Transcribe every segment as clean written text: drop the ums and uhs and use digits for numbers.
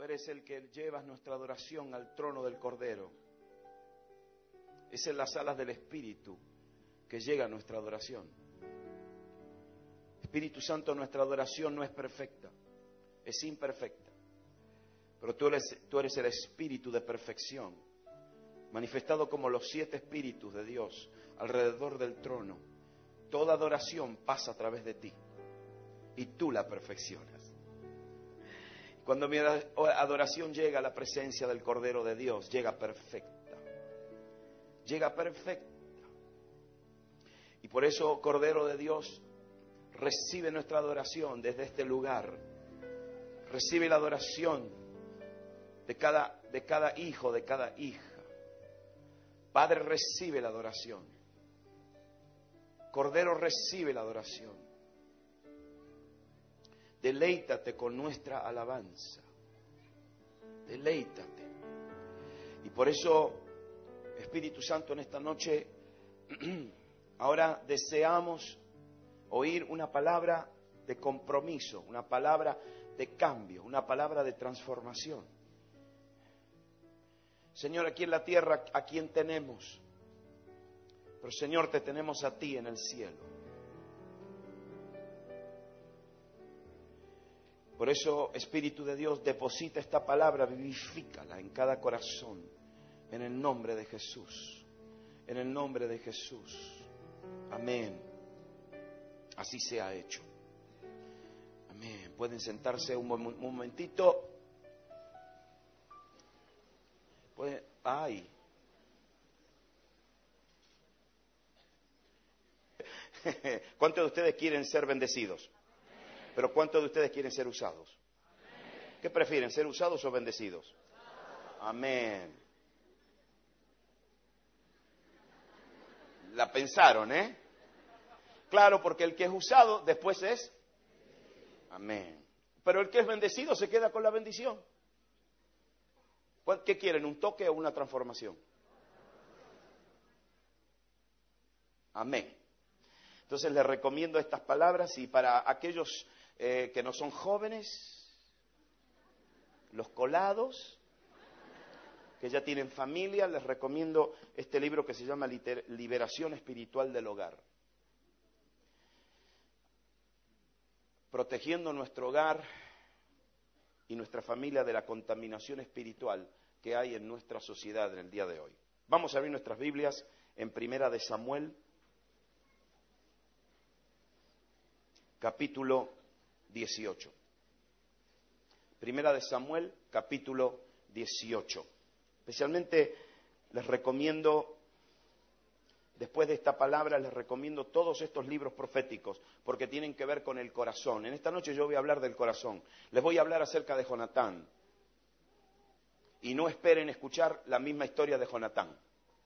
eres el que llevas nuestra adoración al trono del Cordero. Es en las alas del Espíritu que llega nuestra adoración. Espíritu Santo, nuestra adoración no es perfecta, es imperfecta. Pero tú eres el Espíritu de perfección, manifestado como los 7 Espíritus de Dios alrededor del trono. Toda adoración pasa a través de ti y tú la perfeccionas. Cuando mi adoración llega a la presencia del Cordero de Dios, llega perfecta. Llega perfecta. Y por eso, Cordero de Dios, recibe nuestra adoración desde este lugar. Recibe la adoración de cada hijo, de cada hija. Padre, recibe la adoración. Cordero, recibe la adoración. Deleítate con nuestra alabanza. Deleítate. Y por eso, Espíritu Santo, en esta noche, ahora deseamos oír una palabra de compromiso, una palabra de cambio, una palabra de transformación. Señor, aquí en la tierra, ¿a quién tenemos? Pero Señor, te tenemos a ti en el cielo. Por eso, Espíritu de Dios, deposita esta palabra, vivifícala en cada corazón, en el nombre de Jesús. En el nombre de Jesús. Amén. Así se ha hecho. Amén. Pueden sentarse un momentito. Ay. ¿Cuántos de ustedes quieren ser bendecidos? Pero ¿cuántos de ustedes quieren ser usados? ¿Qué prefieren, ser usados o bendecidos? Amén. La pensaron, ¿eh? Claro, porque el que es usado después es... Amén. Pero el que es bendecido se queda con la bendición. ¿Qué quieren, un toque o una transformación? Amén. Entonces les recomiendo estas palabras y para aquellos que no son jóvenes, los colados, que ya tienen familia, les recomiendo este libro que se llama Liberación Espiritual del Hogar. Protegiendo nuestro hogar y nuestra familia de la contaminación espiritual que hay en nuestra sociedad en el día de hoy. Vamos a abrir nuestras Biblias en Primera de Samuel, capítulo 18. Primera de Samuel, capítulo 18. Especialmente les recomiendo, después de esta palabra, les recomiendo todos estos libros proféticos, porque tienen que ver con el corazón. En esta noche yo voy a hablar del corazón. Les voy a hablar acerca de Jonatán. Y no esperen escuchar la misma historia de Jonatán.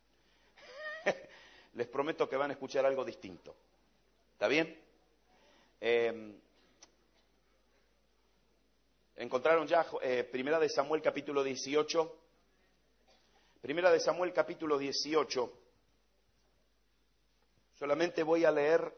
Les prometo que van a escuchar algo distinto. ¿Está bien? ¿Encontraron ya Primera de Samuel capítulo 18? Primera de Samuel capítulo 18. Solamente voy a leer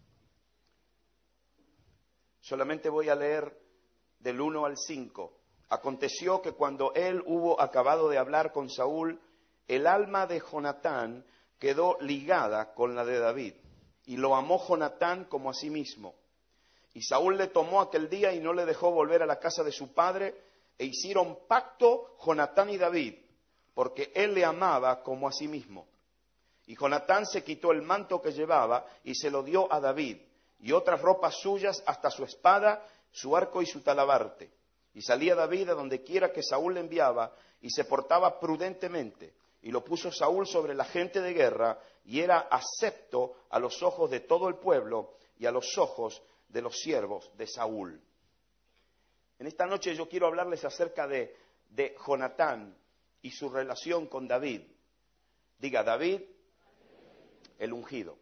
del 1 al 5. Aconteció que cuando él hubo acabado de hablar con Saúl, el alma de Jonatán quedó ligada con la de David, y lo amó Jonatán como a sí mismo. Y Saúl le tomó aquel día y no le dejó volver a la casa de su padre, e hicieron pacto Jonatán y David, porque él le amaba como a sí mismo. Y Jonatán se quitó el manto que llevaba y se lo dio a David, y otras ropas suyas, hasta su espada, su arco y su talabarte. Y salía David a donde quiera que Saúl le enviaba, y se portaba prudentemente. Y lo puso Saúl sobre la gente de guerra, y era acepto a los ojos de todo el pueblo y a los ojos de los siervos de Saúl. En esta noche yo quiero hablarles acerca de Jonatán y su relación con David. Diga, David, el ungido.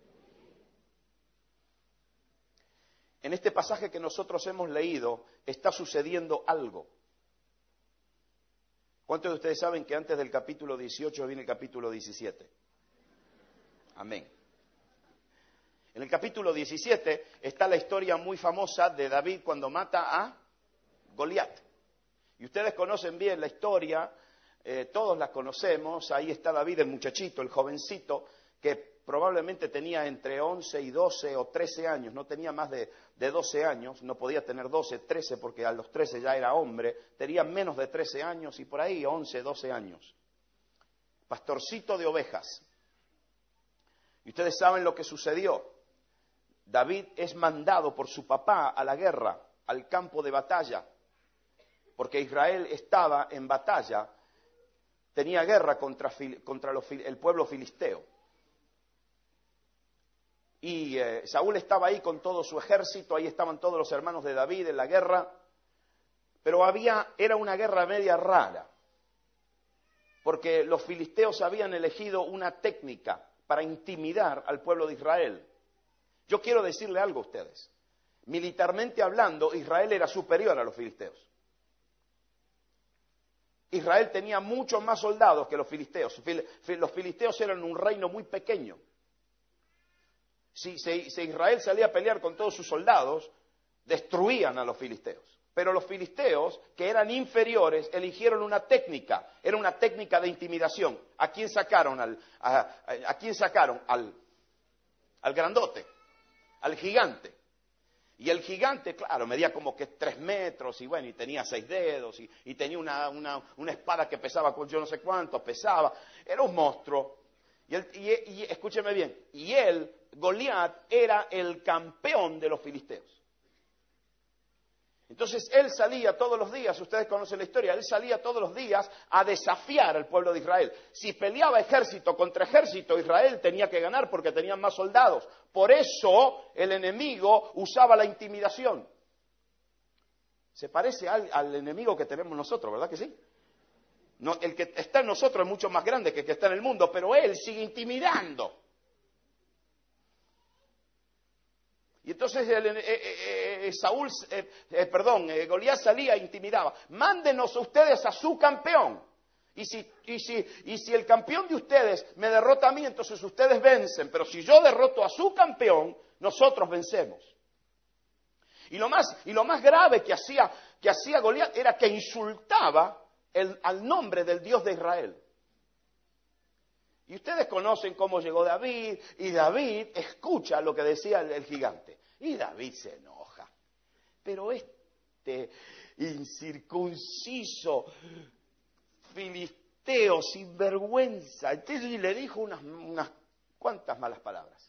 En este pasaje que nosotros hemos leído está sucediendo algo. ¿Cuántos de ustedes saben que antes del capítulo 18 viene el capítulo 17? Amén. En el capítulo 17 está la historia muy famosa de David cuando mata a Goliat. Y ustedes conocen bien la historia, todos la conocemos. Ahí está David, el muchachito, el jovencito, que probablemente tenía entre 11 y 12 o 13 años, no tenía más de 12 años, no podía tener 12, 13 porque a los 13 ya era hombre, tenía menos de 13 años y por ahí 11, 12 años. Pastorcito de ovejas. Y ustedes saben lo que sucedió. David es mandado por su papá a la guerra, al campo de batalla, porque Israel estaba en batalla, tenía guerra contra el pueblo filisteo. Y Saúl estaba ahí con todo su ejército, ahí estaban todos los hermanos de David en la guerra, pero era una guerra media rara, porque los filisteos habían elegido una técnica para intimidar al pueblo de Israel. Yo quiero decirle algo a ustedes. Militarmente hablando, Israel era superior a los filisteos. Israel tenía muchos más soldados que los filisteos. Los filisteos eran un reino muy pequeño. Si Israel salía a pelear con todos sus soldados, destruían a los filisteos. Pero los filisteos, que eran inferiores, eligieron una técnica. Era una técnica de intimidación. ¿A quién sacaron? ¿A quién sacaron? Al grandote, al gigante. Y el gigante, claro, medía como que 3 metros y bueno, y tenía 6 dedos y tenía una espada que pesaba con yo no sé cuánto, pesaba. Era un monstruo. Y escúcheme bien, y él, Goliat, era el campeón de los filisteos. Entonces él salía todos los días, ustedes conocen la historia, él salía todos los días a desafiar al pueblo de Israel. Si peleaba ejército contra ejército, Israel tenía que ganar porque tenían más soldados. Por eso el enemigo usaba la intimidación. Se parece al enemigo que tenemos nosotros, ¿verdad que sí? No, el que está en nosotros es mucho más grande que el que está en el mundo, pero él sigue intimidando. Y entonces Goliat salía e intimidaba. Mándenos ustedes a su campeón. Y si el campeón de ustedes me derrota a mí, entonces ustedes vencen. Pero si yo derroto a su campeón, nosotros vencemos. Y lo más grave que hacía Goliat era que insultaba al nombre del Dios de Israel. Y ustedes conocen cómo llegó David, y David escucha lo que decía el gigante. Y David se enoja. Pero este incircunciso filisteo sinvergüenza, entonces le dijo unas cuantas malas palabras.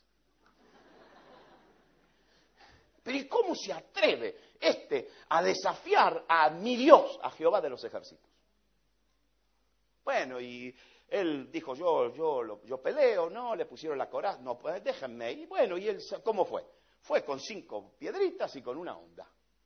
Pero ¿y cómo se atreve a desafiar a mi Dios, a Jehová de los ejércitos? Bueno, y él dijo, yo peleo, no, le pusieron la coraza, no, pues déjenme. Y bueno, ¿y él cómo fue? Fue con 5 piedritas y con una onda.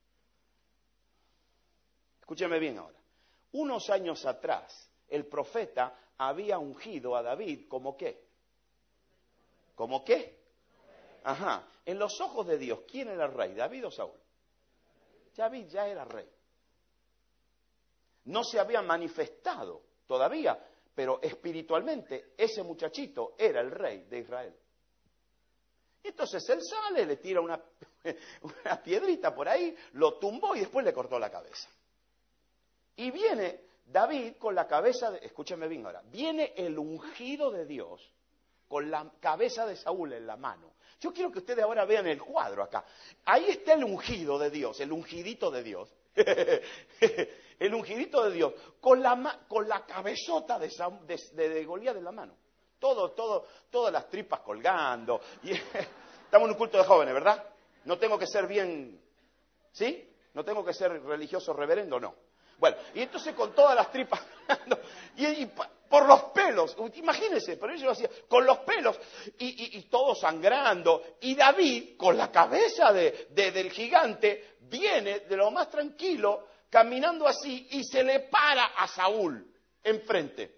Escúcheme bien ahora. Unos años atrás, el profeta había ungido a David como ¿qué? ¿Como qué? Ajá. En los ojos de Dios, ¿quién era el rey? ¿David o Saúl? David ya era rey. No se había manifestado todavía, pero espiritualmente ese muchachito era el rey de Israel. Y entonces él sale, le tira una piedrita por ahí, lo tumbó y después le cortó la cabeza. Y viene David con la cabeza, escúcheme bien ahora, viene el ungido de Dios con la cabeza de Saúl en la mano. Yo quiero que ustedes ahora vean el cuadro acá. Ahí está el ungido de Dios, el ungidito de Dios. El ungidito de Dios, con la cabezota de Goliat en la mano. Todas las tripas colgando. Y estamos en un culto de jóvenes, ¿verdad? No tengo que ser bien, ¿sí? No tengo que ser religioso reverendo, no. Bueno, y entonces con todas las tripas y por los pelos, imagínense, pero ellos hacían con los pelos y todo sangrando. Y David, con la cabeza del gigante, viene de lo más tranquilo, caminando así, y se le para a Saúl enfrente.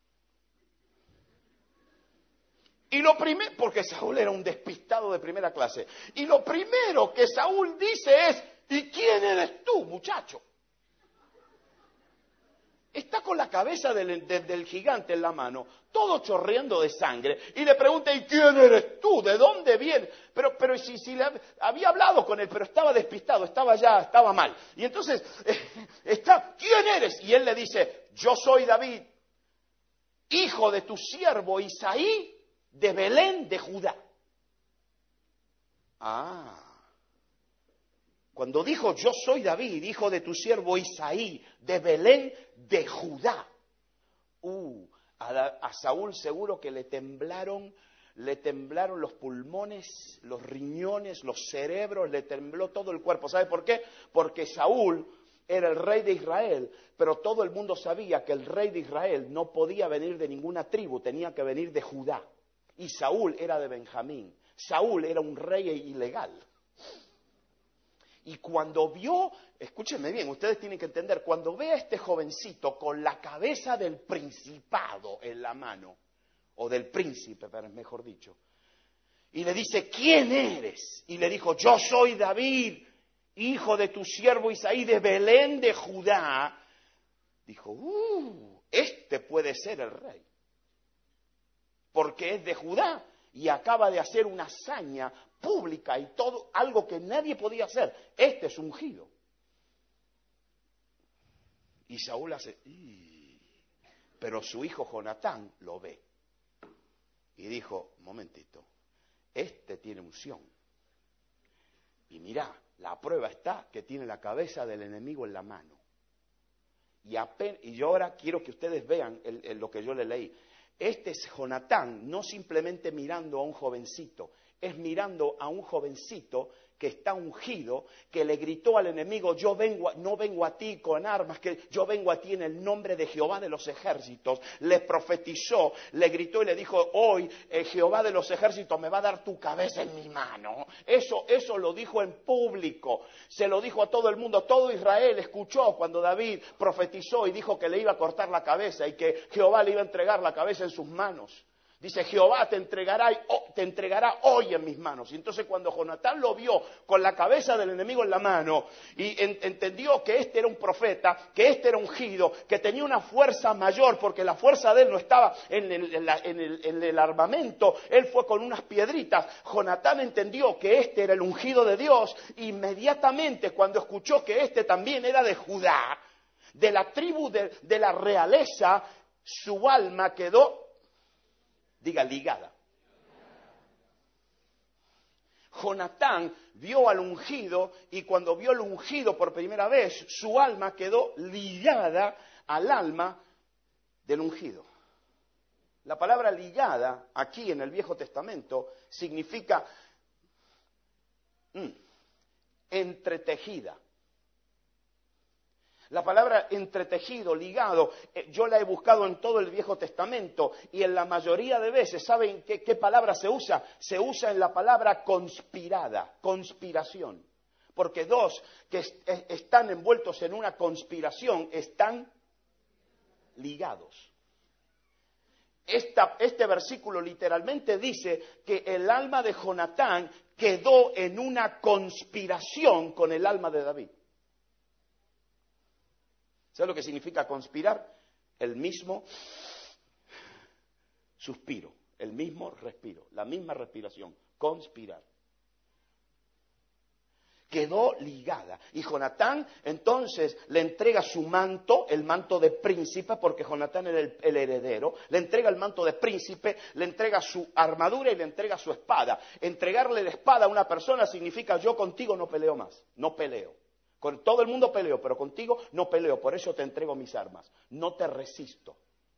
Y lo primero, porque Saúl era un despistado de primera clase, y lo primero que Saúl dice es, ¿y quién eres tú, muchacho? Está con la cabeza del gigante en la mano, todo chorreando de sangre, y le pregunta, ¿y quién eres tú? ¿De dónde vienes? Pero si había hablado con él, pero estaba despistado, estaba mal. Y entonces, ¿quién eres? Y él le dice, yo soy David, hijo de tu siervo Isaí, de Belén de Judá. Cuando dijo, yo soy David, hijo de tu siervo Isaí, de Belén de Judá. A Saúl seguro que le temblaron los pulmones, los riñones, los cerebros, le tembló todo el cuerpo. ¿Sabe por qué? Porque Saúl era el rey de Israel, pero todo el mundo sabía que el rey de Israel no podía venir de ninguna tribu, tenía que venir de Judá. Y Saúl era de Benjamín. Saúl era un rey ilegal. Y cuando vio, escúchenme bien, ustedes tienen que entender, cuando ve a este jovencito con la cabeza del principado en la mano, o del príncipe, mejor dicho, y le dice, ¿quién eres? Y le dijo, yo soy David, hijo de tu siervo Isaí, de Belén de Judá. Dijo, este puede ser el rey, porque es de Judá y acaba de hacer una hazaña pública y todo, algo que nadie podía hacer. Este es ungido. Y Saúl hace, pero su hijo Jonatán lo ve. Y dijo, un momentito, este tiene unción. Y mirá, la prueba está que tiene la cabeza del enemigo en la mano. Y yo ahora quiero que ustedes vean lo que yo le leí. Este es Jonatán, no simplemente mirando a un jovencito, es mirando a un jovencito que está ungido, que le gritó al enemigo, no vengo a ti con armas, que yo vengo a ti en el nombre de Jehová de los ejércitos. Le profetizó, le gritó y le dijo, hoy Jehová de los ejércitos me va a dar tu cabeza en mi mano. Eso lo dijo en público, se lo dijo a todo el mundo, todo Israel escuchó cuando David profetizó y dijo que le iba a cortar la cabeza y que Jehová le iba a entregar la cabeza en sus manos. Dice, Jehová te entregará hoy en mis manos. Y entonces cuando Jonatán lo vio con la cabeza del enemigo en la mano y entendió que este era un profeta, que este era ungido, que tenía una fuerza mayor, porque la fuerza de él no estaba en el armamento, él fue con unas piedritas. Jonatán entendió que este era el ungido de Dios. Inmediatamente cuando escuchó que este también era de Judá, de la tribu de la realeza, su alma quedó, diga, ligada. Jonatán vio al ungido y cuando vio al ungido por primera vez, su alma quedó ligada al alma del ungido. La palabra ligada aquí en el Viejo Testamento significa entretejida. La palabra entretejido, ligado, yo la he buscado en todo el Viejo Testamento y en la mayoría de veces, ¿saben qué palabra se usa? Se usa en la palabra conspirada, conspiración. Porque dos que están envueltos en una conspiración están ligados. Este versículo literalmente dice que el alma de Jonatán quedó en una conspiración con el alma de David. ¿Sabe lo que significa conspirar? El mismo suspiro, el mismo respiro, la misma respiración, conspirar. Quedó ligada. Y Jonatán entonces le entrega su manto, el manto de príncipe, porque Jonatán era el heredero, le entrega el manto de príncipe, le entrega su armadura y le entrega su espada. Entregarle la espada a una persona significa yo contigo no peleo más, no peleo. Con todo el mundo peleo, pero contigo no peleo, por eso te entrego mis armas, no te resisto.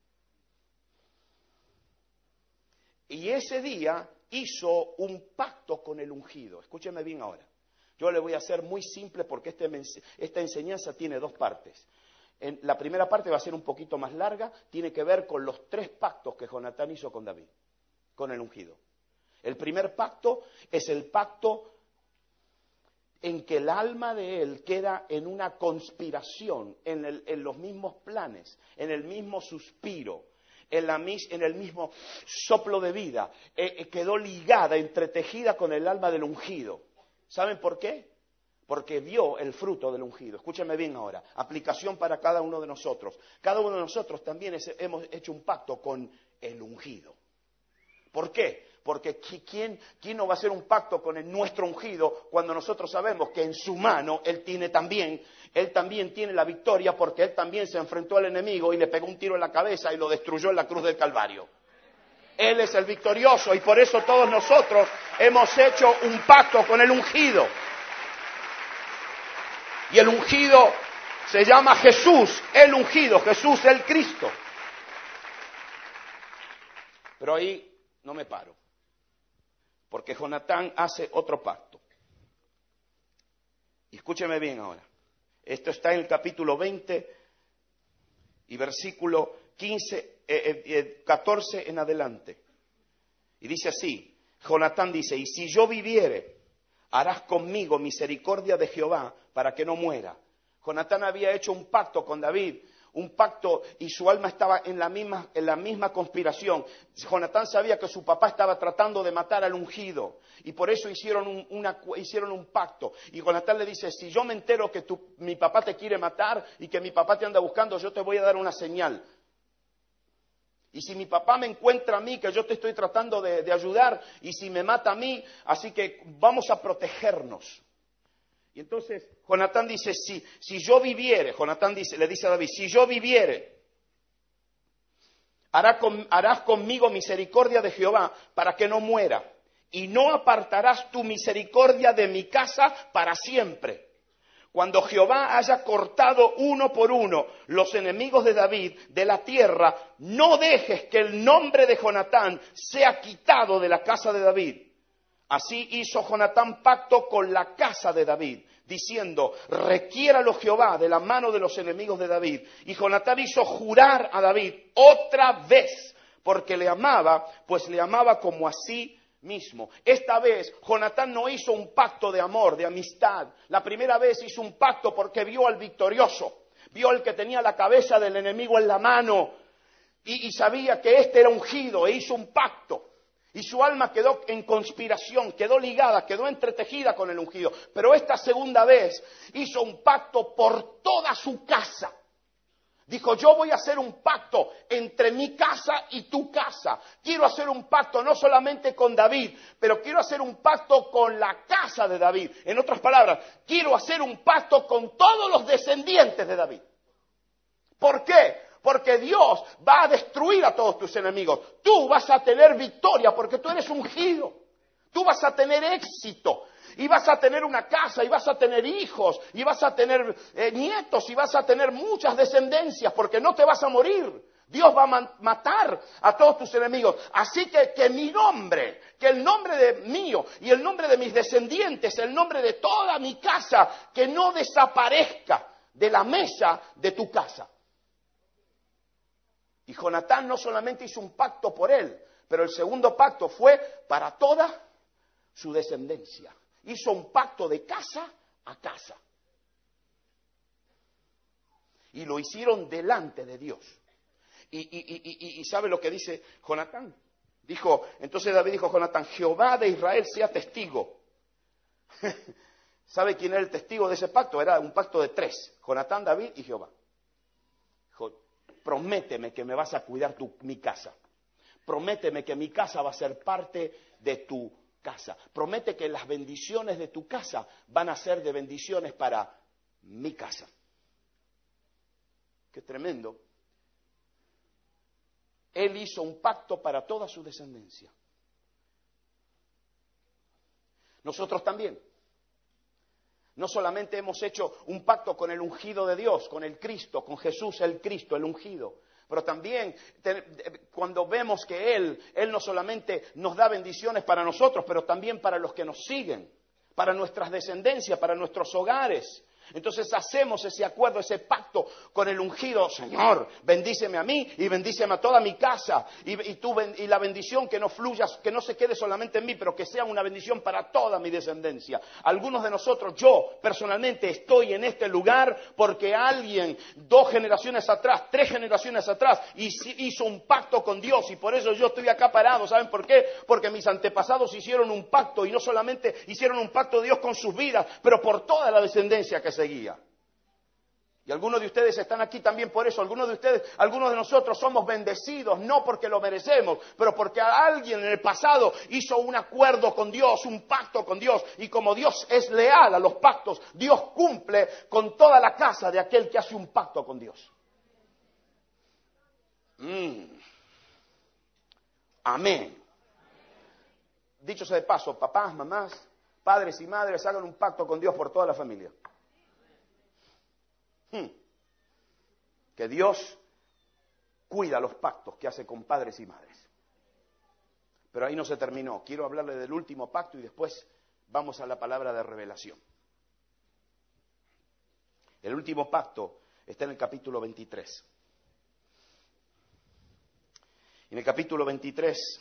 Y ese día hizo un pacto con el ungido. Escúcheme bien ahora. Yo le voy a hacer muy simple porque esta enseñanza tiene dos partes. La primera parte va a ser un poquito más larga, tiene que ver con los 3 pactos que Jonatán hizo con David, con el ungido. El primer pacto es el pacto en que el alma de él queda en una conspiración, en los mismos planes, en el mismo suspiro, en el mismo soplo de vida, quedó ligada, entretejida con el alma del ungido. ¿Saben por qué? porque vio el fruto del ungido. Escúchame bien ahora, aplicación para cada uno de nosotros. Cada uno de nosotros también hemos hecho un pacto con el ungido. ¿Por qué? Porque ¿quién no va a hacer un pacto con nuestro ungido cuando nosotros sabemos que en su mano Él también tiene la victoria, porque Él también se enfrentó al enemigo y le pegó un tiro en la cabeza y lo destruyó en la cruz del Calvario? Él es el victorioso y por eso todos nosotros hemos hecho un pacto con el ungido. Y el ungido se llama Jesús, el ungido, Jesús el Cristo. Pero ahí no me paro, porque Jonatán hace otro pacto. Y escúcheme bien ahora. Esto está en el capítulo 20 y versículo 14 en adelante. Y dice así, Jonatán dice, y si yo viviere, harás conmigo misericordia de Jehová para que no muera. Jonatán había hecho un pacto con David, un pacto, y su alma estaba en la misma conspiración. Jonatán sabía que su papá estaba tratando de matar al ungido, y por eso hicieron un pacto. Y Jonatán le dice, si yo me entero que mi papá te quiere matar y que mi papá te anda buscando, yo te voy a dar una señal. Y si mi papá me encuentra a mí, que yo te estoy tratando de ayudar, y si me mata a mí, así que vamos a protegernos. Y entonces Jonatán dice, si yo viviere, le dice a David, si yo viviere, harás conmigo misericordia de Jehová para que no muera, y no apartarás tu misericordia de mi casa para siempre. Cuando Jehová haya cortado uno por uno los enemigos de David de la tierra, no dejes que el nombre de Jonatán sea quitado de la casa de David. Así hizo Jonatán pacto con la casa de David, diciendo, requiéralo Jehová de la mano de los enemigos de David. Y Jonatán hizo jurar a David otra vez, porque le amaba, pues le amaba como a sí mismo. Esta vez Jonatán no hizo un pacto de amor, de amistad. La primera vez hizo un pacto porque vio al victorioso, vio al que tenía la cabeza del enemigo en la mano y sabía que este era ungido e hizo un pacto. Y su alma quedó en conspiración, quedó ligada, quedó entretejida con el ungido. Pero esta segunda vez hizo un pacto por toda su casa. Dijo, yo voy a hacer un pacto entre mi casa y tu casa. Quiero hacer un pacto no solamente con David, pero quiero hacer un pacto con la casa de David. En otras palabras, quiero hacer un pacto con todos los descendientes de David. ¿Por qué? Porque Dios va a destruir a todos tus enemigos. Tú vas a tener victoria porque tú eres ungido. Tú vas a tener éxito. Y vas a tener una casa, y vas a tener hijos, y vas a tener nietos, y vas a tener muchas descendencias, porque no te vas a morir. Dios va a matar a todos tus enemigos. Así que mi nombre, que el nombre de mío, y el nombre de mis descendientes, el nombre de toda mi casa, que no desaparezca de la mesa de tu casa. Y Jonatán no solamente hizo un pacto por él, pero el segundo pacto fue para toda su descendencia. Hizo un pacto de casa a casa. Y lo hicieron delante de Dios. Y ¿sabe lo que dice Jonatán? Entonces David dijo a Jonatán, Jehová de Israel sea testigo. ¿Sabe quién era el testigo de ese pacto? Era un pacto de 3. Jonatán, David y Jehová. Dijo, prométeme que me vas a cuidar mi casa. Prométeme que mi casa va a ser parte de tu casa. Promete que las bendiciones de tu casa van a ser de bendiciones para mi casa. Qué tremendo. Él hizo un pacto para toda su descendencia. Nosotros también. No solamente hemos hecho un pacto con el ungido de Dios, con el Cristo, con Jesús el Cristo, el ungido. Pero también cuando vemos que Él no solamente nos da bendiciones para nosotros, pero también para los que nos siguen, para nuestras descendencias, para nuestros hogares. Entonces hacemos ese acuerdo, ese pacto con el ungido. Señor, bendíceme a mí y bendíceme a toda mi casa. Y la bendición que no fluya, que no se quede solamente en mí, pero que sea una bendición para toda mi descendencia. Algunos de nosotros, yo personalmente estoy en este lugar porque alguien 2 generaciones atrás, 3 generaciones atrás hizo un pacto con Dios y por eso yo estoy acá parado. ¿Saben por qué? Porque mis antepasados hicieron un pacto y no solamente hicieron un pacto de Dios con sus vidas, pero por toda la descendencia que seguía. Y algunos de ustedes están aquí también por eso. Algunos de nosotros somos bendecidos, no porque lo merecemos, pero porque alguien en el pasado hizo un acuerdo con Dios, un pacto con Dios. Y como Dios es leal a los pactos, Dios cumple con toda la casa de aquel que hace un pacto con Dios. Amén. Dicho sea de paso, papás, mamás, padres y madres, hagan un pacto con Dios por toda la familia. Que Dios cuida los pactos que hace con padres y madres. Pero ahí no se terminó. Quiero hablarle del último pacto y después vamos a la palabra de revelación. El último pacto está en el capítulo 23. En el capítulo 23,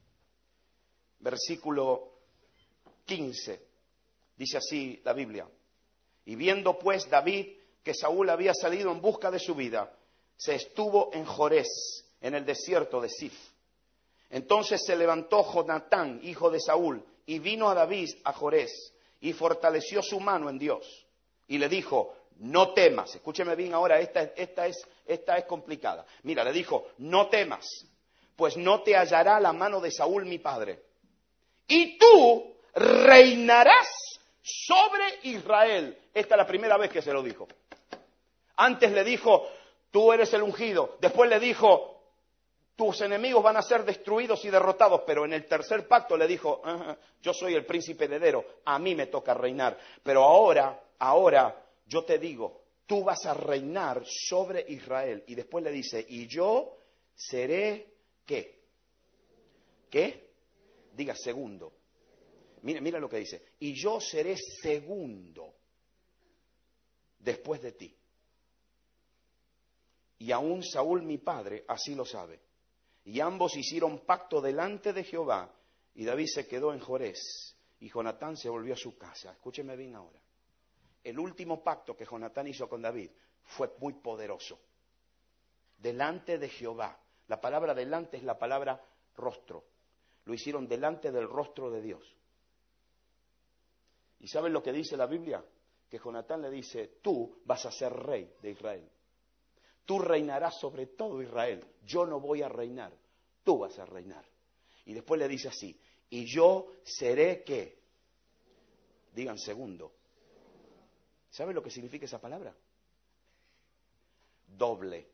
versículo 15, dice así la Biblia. Y viendo pues David que Saúl había salido en busca de su vida, se estuvo en Jorés, en el desierto de Sif. Entonces se levantó Jonatán, hijo de Saúl, y vino a David a Jorés, y fortaleció su mano en Dios. Y le dijo, no temas. Escúcheme bien ahora, esta es complicada. Mira, le dijo, no temas, pues no te hallará la mano de Saúl mi padre. Y tú reinarás sobre Israel. Esta es la primera vez que se lo dijo. Antes le dijo, tú eres el ungido. Después le dijo, tus enemigos van a ser destruidos y derrotados. Pero en el tercer pacto le dijo, yo soy el príncipe heredero, a mí me toca reinar. Pero ahora yo te digo, tú vas a reinar sobre Israel. Y después le dice, y yo seré, ¿qué? ¿Qué? Diga segundo. Mira lo que dice. Y yo seré segundo después de ti. Y aún Saúl mi padre así lo sabe. Y ambos hicieron pacto delante de Jehová. Y David se quedó en Jorés. Y Jonatán se volvió a su casa. Escúcheme bien ahora. El último pacto que Jonatán hizo con David fue muy poderoso. Delante de Jehová. La palabra delante es la palabra rostro. Lo hicieron delante del rostro de Dios. ¿Y saben lo que dice la Biblia? Que Jonatán le dice, tú vas a ser rey de Israel. Tú reinarás sobre todo Israel. Yo no voy a reinar. Tú vas a reinar. Y después le dice así, y yo seré ¿qué? Digan segundo. ¿Saben lo que significa esa palabra? Doble.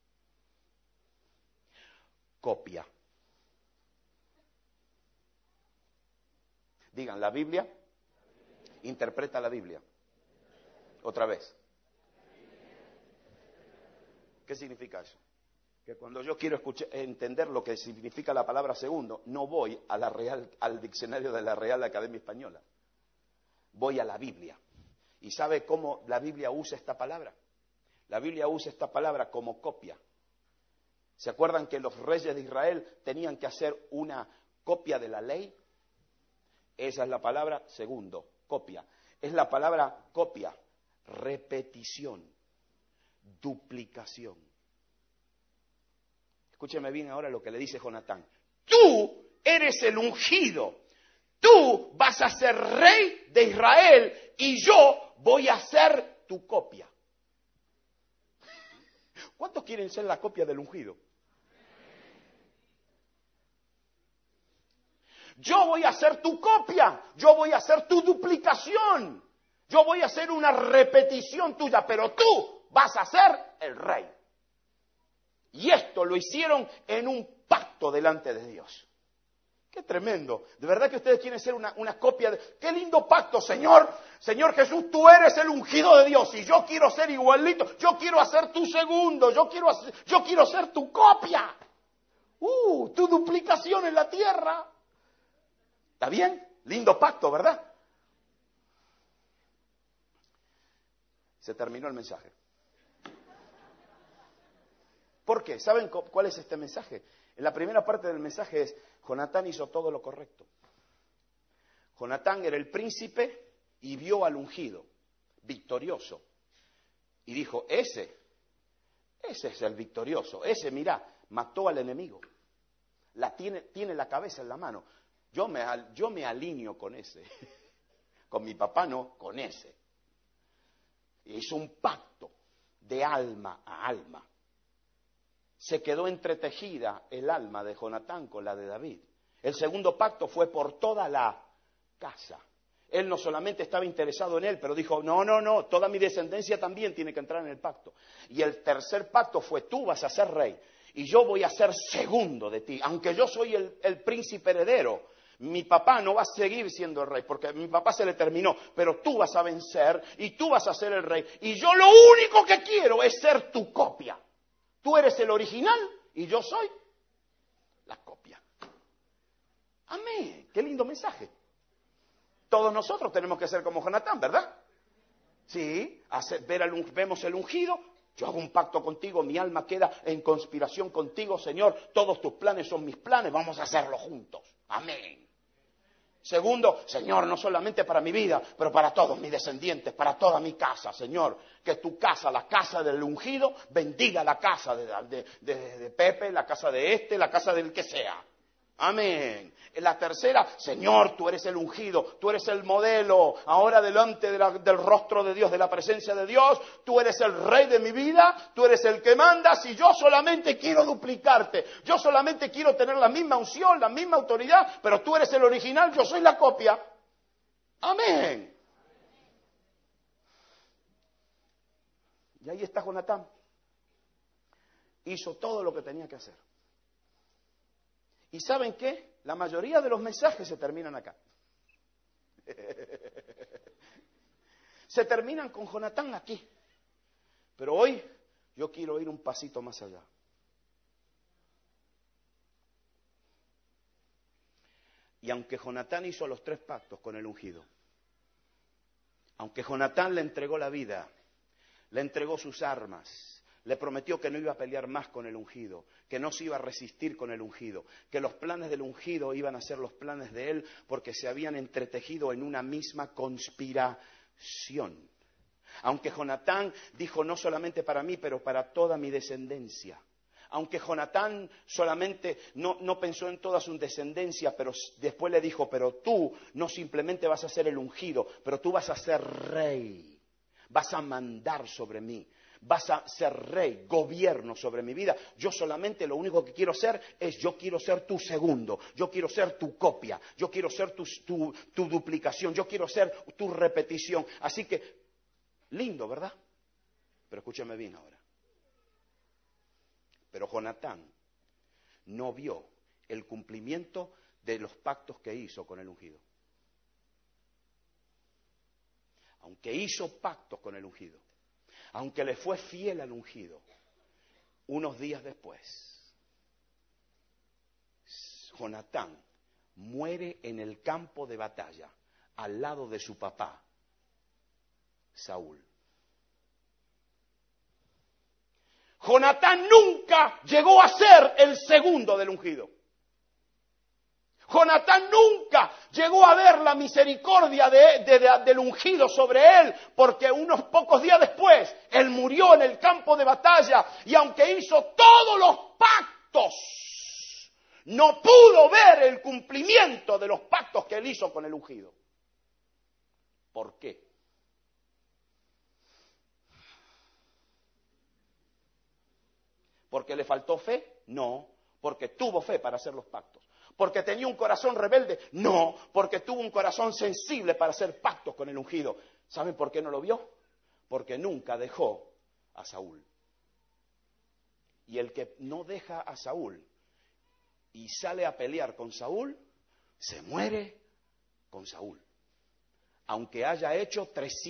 Copia. Digan, la Biblia interpreta la Biblia. Otra vez. ¿Qué significa eso? Que cuando yo quiero entender lo que significa la palabra segundo, no voy a al diccionario de la Real Academia Española. Voy a la Biblia. ¿Y sabe cómo la Biblia usa esta palabra? La Biblia usa esta palabra como copia. ¿Se acuerdan que los reyes de Israel tenían que hacer una copia de la ley? Esa es la palabra segundo, copia. Es la palabra copia, repetición, duplicación. Escúcheme bien ahora lo que le dice Jonatán. Tú eres el ungido. Tú vas a ser rey de Israel y yo voy a ser tu copia. ¿Cuántos quieren ser la copia del ungido? Yo voy a ser tu copia, yo voy a ser tu duplicación, yo voy a hacer una repetición tuya, pero tú vas a ser el rey. Y esto lo hicieron en un pacto delante de Dios. ¡Qué tremendo! De verdad que ustedes quieren ser una copia de... ¡Qué lindo pacto, Señor! Señor Jesús, tú eres el ungido de Dios y yo quiero ser igualito, yo quiero hacer tu segundo, yo quiero ser tu copia. Tu duplicación en la tierra. ¿Está bien? Lindo pacto, ¿verdad? Se terminó el mensaje. ¿Por qué? ¿Saben cuál es este mensaje? En la primera parte del mensaje es, Jonatán hizo todo lo correcto. Jonatán era el príncipe y vio al ungido, victorioso. Y dijo, ese es el victorioso. Ese, mirá, mató al enemigo. Tiene la cabeza en la mano. Yo me alineo con ese. Con mi papá no, con ese. Hizo un pacto de alma a alma. Se quedó entretejida el alma de Jonatán con la de David. El segundo pacto fue por toda la casa. Él no solamente estaba interesado en él, pero dijo, no, toda mi descendencia también tiene que entrar en el pacto. Y el tercer pacto fue, tú vas a ser rey y yo voy a ser segundo de ti. Aunque yo soy el príncipe heredero, mi papá no va a seguir siendo el rey, porque a mi papá se le terminó, pero tú vas a vencer y tú vas a ser el rey. Y yo lo único que quiero es ser tu copia. Tú eres el original y yo soy la copia. Amén. Qué lindo mensaje. Todos nosotros tenemos que ser como Jonatán, ¿verdad? Sí, vemos el ungido. Yo hago un pacto contigo, mi alma queda en conspiración contigo, Señor. Todos tus planes son mis planes, vamos a hacerlo juntos. Amén. Segundo, Señor, no solamente para mi vida, pero para todos mis descendientes, para toda mi casa, Señor. Que tu casa, la casa del ungido, bendiga la casa de Pepe, la casa de la casa del que sea. Amén. En la tercera, Señor, tú eres el ungido, tú eres el modelo. Ahora delante del rostro de Dios, de la presencia de Dios, tú eres el rey de mi vida, tú eres el que mandas y yo solamente quiero duplicarte. Yo solamente quiero tener la misma unción, la misma autoridad, pero tú eres el original, yo soy la copia. Amén. Y ahí está Jonatán. Hizo todo lo que tenía que hacer. ¿Y saben qué? La mayoría de los mensajes se terminan acá. Se terminan con Jonatán aquí. Pero hoy yo quiero ir un pasito más allá. Y aunque Jonatán hizo los 3 pactos con el ungido, aunque Jonatán le entregó la vida, le entregó sus armas, le prometió que no iba a pelear más con el ungido, que no se iba a resistir con el ungido, que los planes del ungido iban a ser los planes de él porque se habían entretejido en una misma conspiración. Aunque Jonatán dijo no solamente para mí, pero para toda mi descendencia. Aunque Jonatán solamente no pensó en toda su descendencia, pero después le dijo, pero tú no simplemente vas a ser el ungido, pero tú vas a ser rey, vas a mandar sobre mí. Vas a ser rey, gobierno sobre mi vida. Yo solamente lo único que quiero ser yo quiero ser tu segundo, yo quiero ser tu copia, yo quiero ser tu duplicación, yo quiero ser tu repetición. Así que, lindo, ¿verdad? Pero escúchame bien ahora. Pero Jonatán no vio el cumplimiento de los pactos que hizo con el ungido. Aunque hizo pactos con el ungido, aunque le fue fiel al ungido, unos días después, Jonatán muere en el campo de batalla, al lado de su papá, Saúl. Jonatán nunca llegó a ser el segundo del ungido. Jonatán nunca llegó a ver la misericordia del ungido sobre él, porque unos pocos días después, él murió en el campo de batalla, y aunque hizo todos los pactos, no pudo ver el cumplimiento de los pactos que él hizo con el ungido. ¿Por qué? ¿Porque le faltó fe? No, porque tuvo fe para hacer los pactos. ¿Porque tenía un corazón rebelde? No, porque tuvo un corazón sensible para hacer pactos con el ungido. ¿Saben por qué no lo vio? Porque nunca dejó a Saúl. Y el que no deja a Saúl y sale a pelear con Saúl, se muere con Saúl. Aunque haya hecho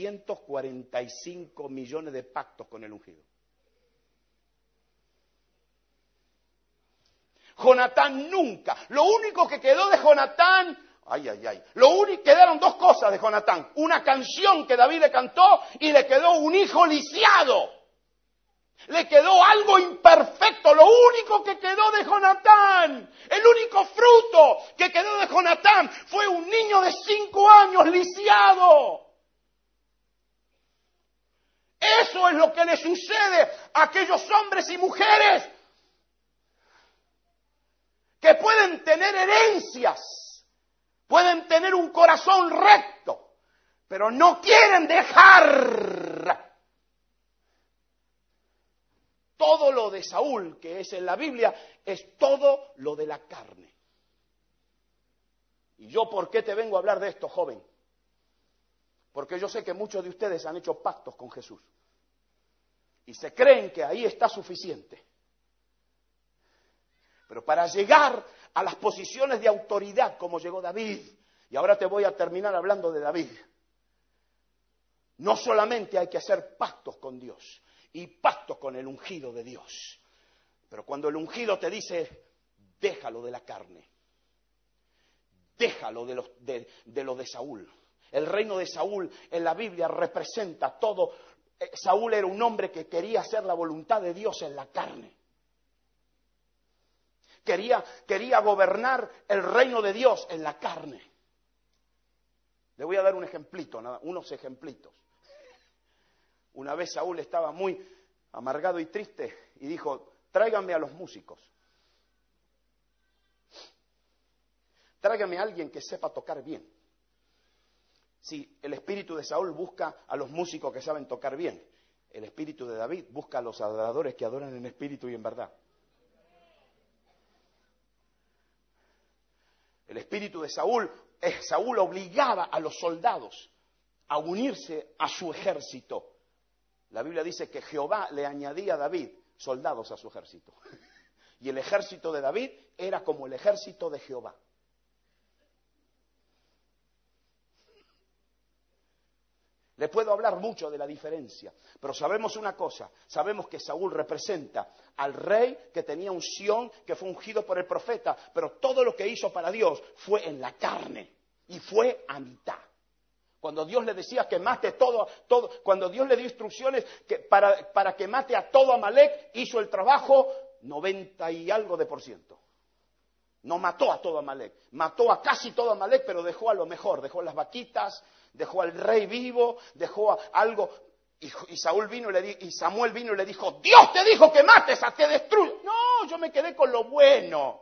345 millones de pactos con el ungido. Jonatán nunca. Lo único que quedó de Jonatán, Ay, ay, ay. Quedaron dos cosas de Jonatán. Una canción que David le cantó y le quedó un hijo lisiado. Le quedó algo imperfecto. Lo único que quedó de Jonatán, el único fruto que quedó de Jonatán fue un niño de 5 años lisiado. Eso es lo que le sucede a aquellos hombres y mujeres que pueden tener herencias, pueden tener un corazón recto, pero no quieren dejar todo lo de Saúl, que es en la Biblia, es todo lo de la carne. ¿Y yo por qué te vengo a hablar de esto, joven? Porque yo sé que muchos de ustedes han hecho pactos con Jesús y se creen que ahí está suficiente. Pero para llegar a las posiciones de autoridad como llegó David, y ahora te voy a terminar hablando de David, no solamente hay que hacer pactos con Dios y pactos con el ungido de Dios, pero cuando el ungido te dice, déjalo de la carne, déjalo de lo de Saúl. El reino de Saúl en la Biblia representa todo. Saúl era un hombre que quería hacer la voluntad de Dios en la carne. Quería gobernar el reino de Dios en la carne. Le voy a dar un ejemplito, unos ejemplitos. Una vez Saúl estaba muy amargado y triste y dijo, tráiganme a los músicos. Tráiganme a alguien que sepa tocar bien. Sí, el espíritu de Saúl busca a los músicos que saben tocar bien. El espíritu de David busca a los adoradores que adoran en espíritu y en verdad. El espíritu de Saúl obligaba a los soldados a unirse a su ejército. La Biblia dice que Jehová le añadía a David soldados a su ejército. Y el ejército de David era como el ejército de Jehová. Le puedo hablar mucho de la diferencia, pero sabemos una cosa, sabemos que Saúl representa al rey que tenía unción, que fue ungido por el profeta, pero todo lo que hizo para Dios fue en la carne y fue a mitad. Cuando Dios le decía que mate todo, cuando Dios le dio instrucciones para que mate a todo Amalek, hizo el trabajo 90 y algo de %. No mató a todo Amalek, mató a casi todo Amalek, pero dejó a lo mejor, dejó las vaquitas, dejó al rey vivo, dejó algo. Y Samuel vino y le dijo, Dios te dijo que mates, a que destruyas. No, yo me quedé con lo bueno.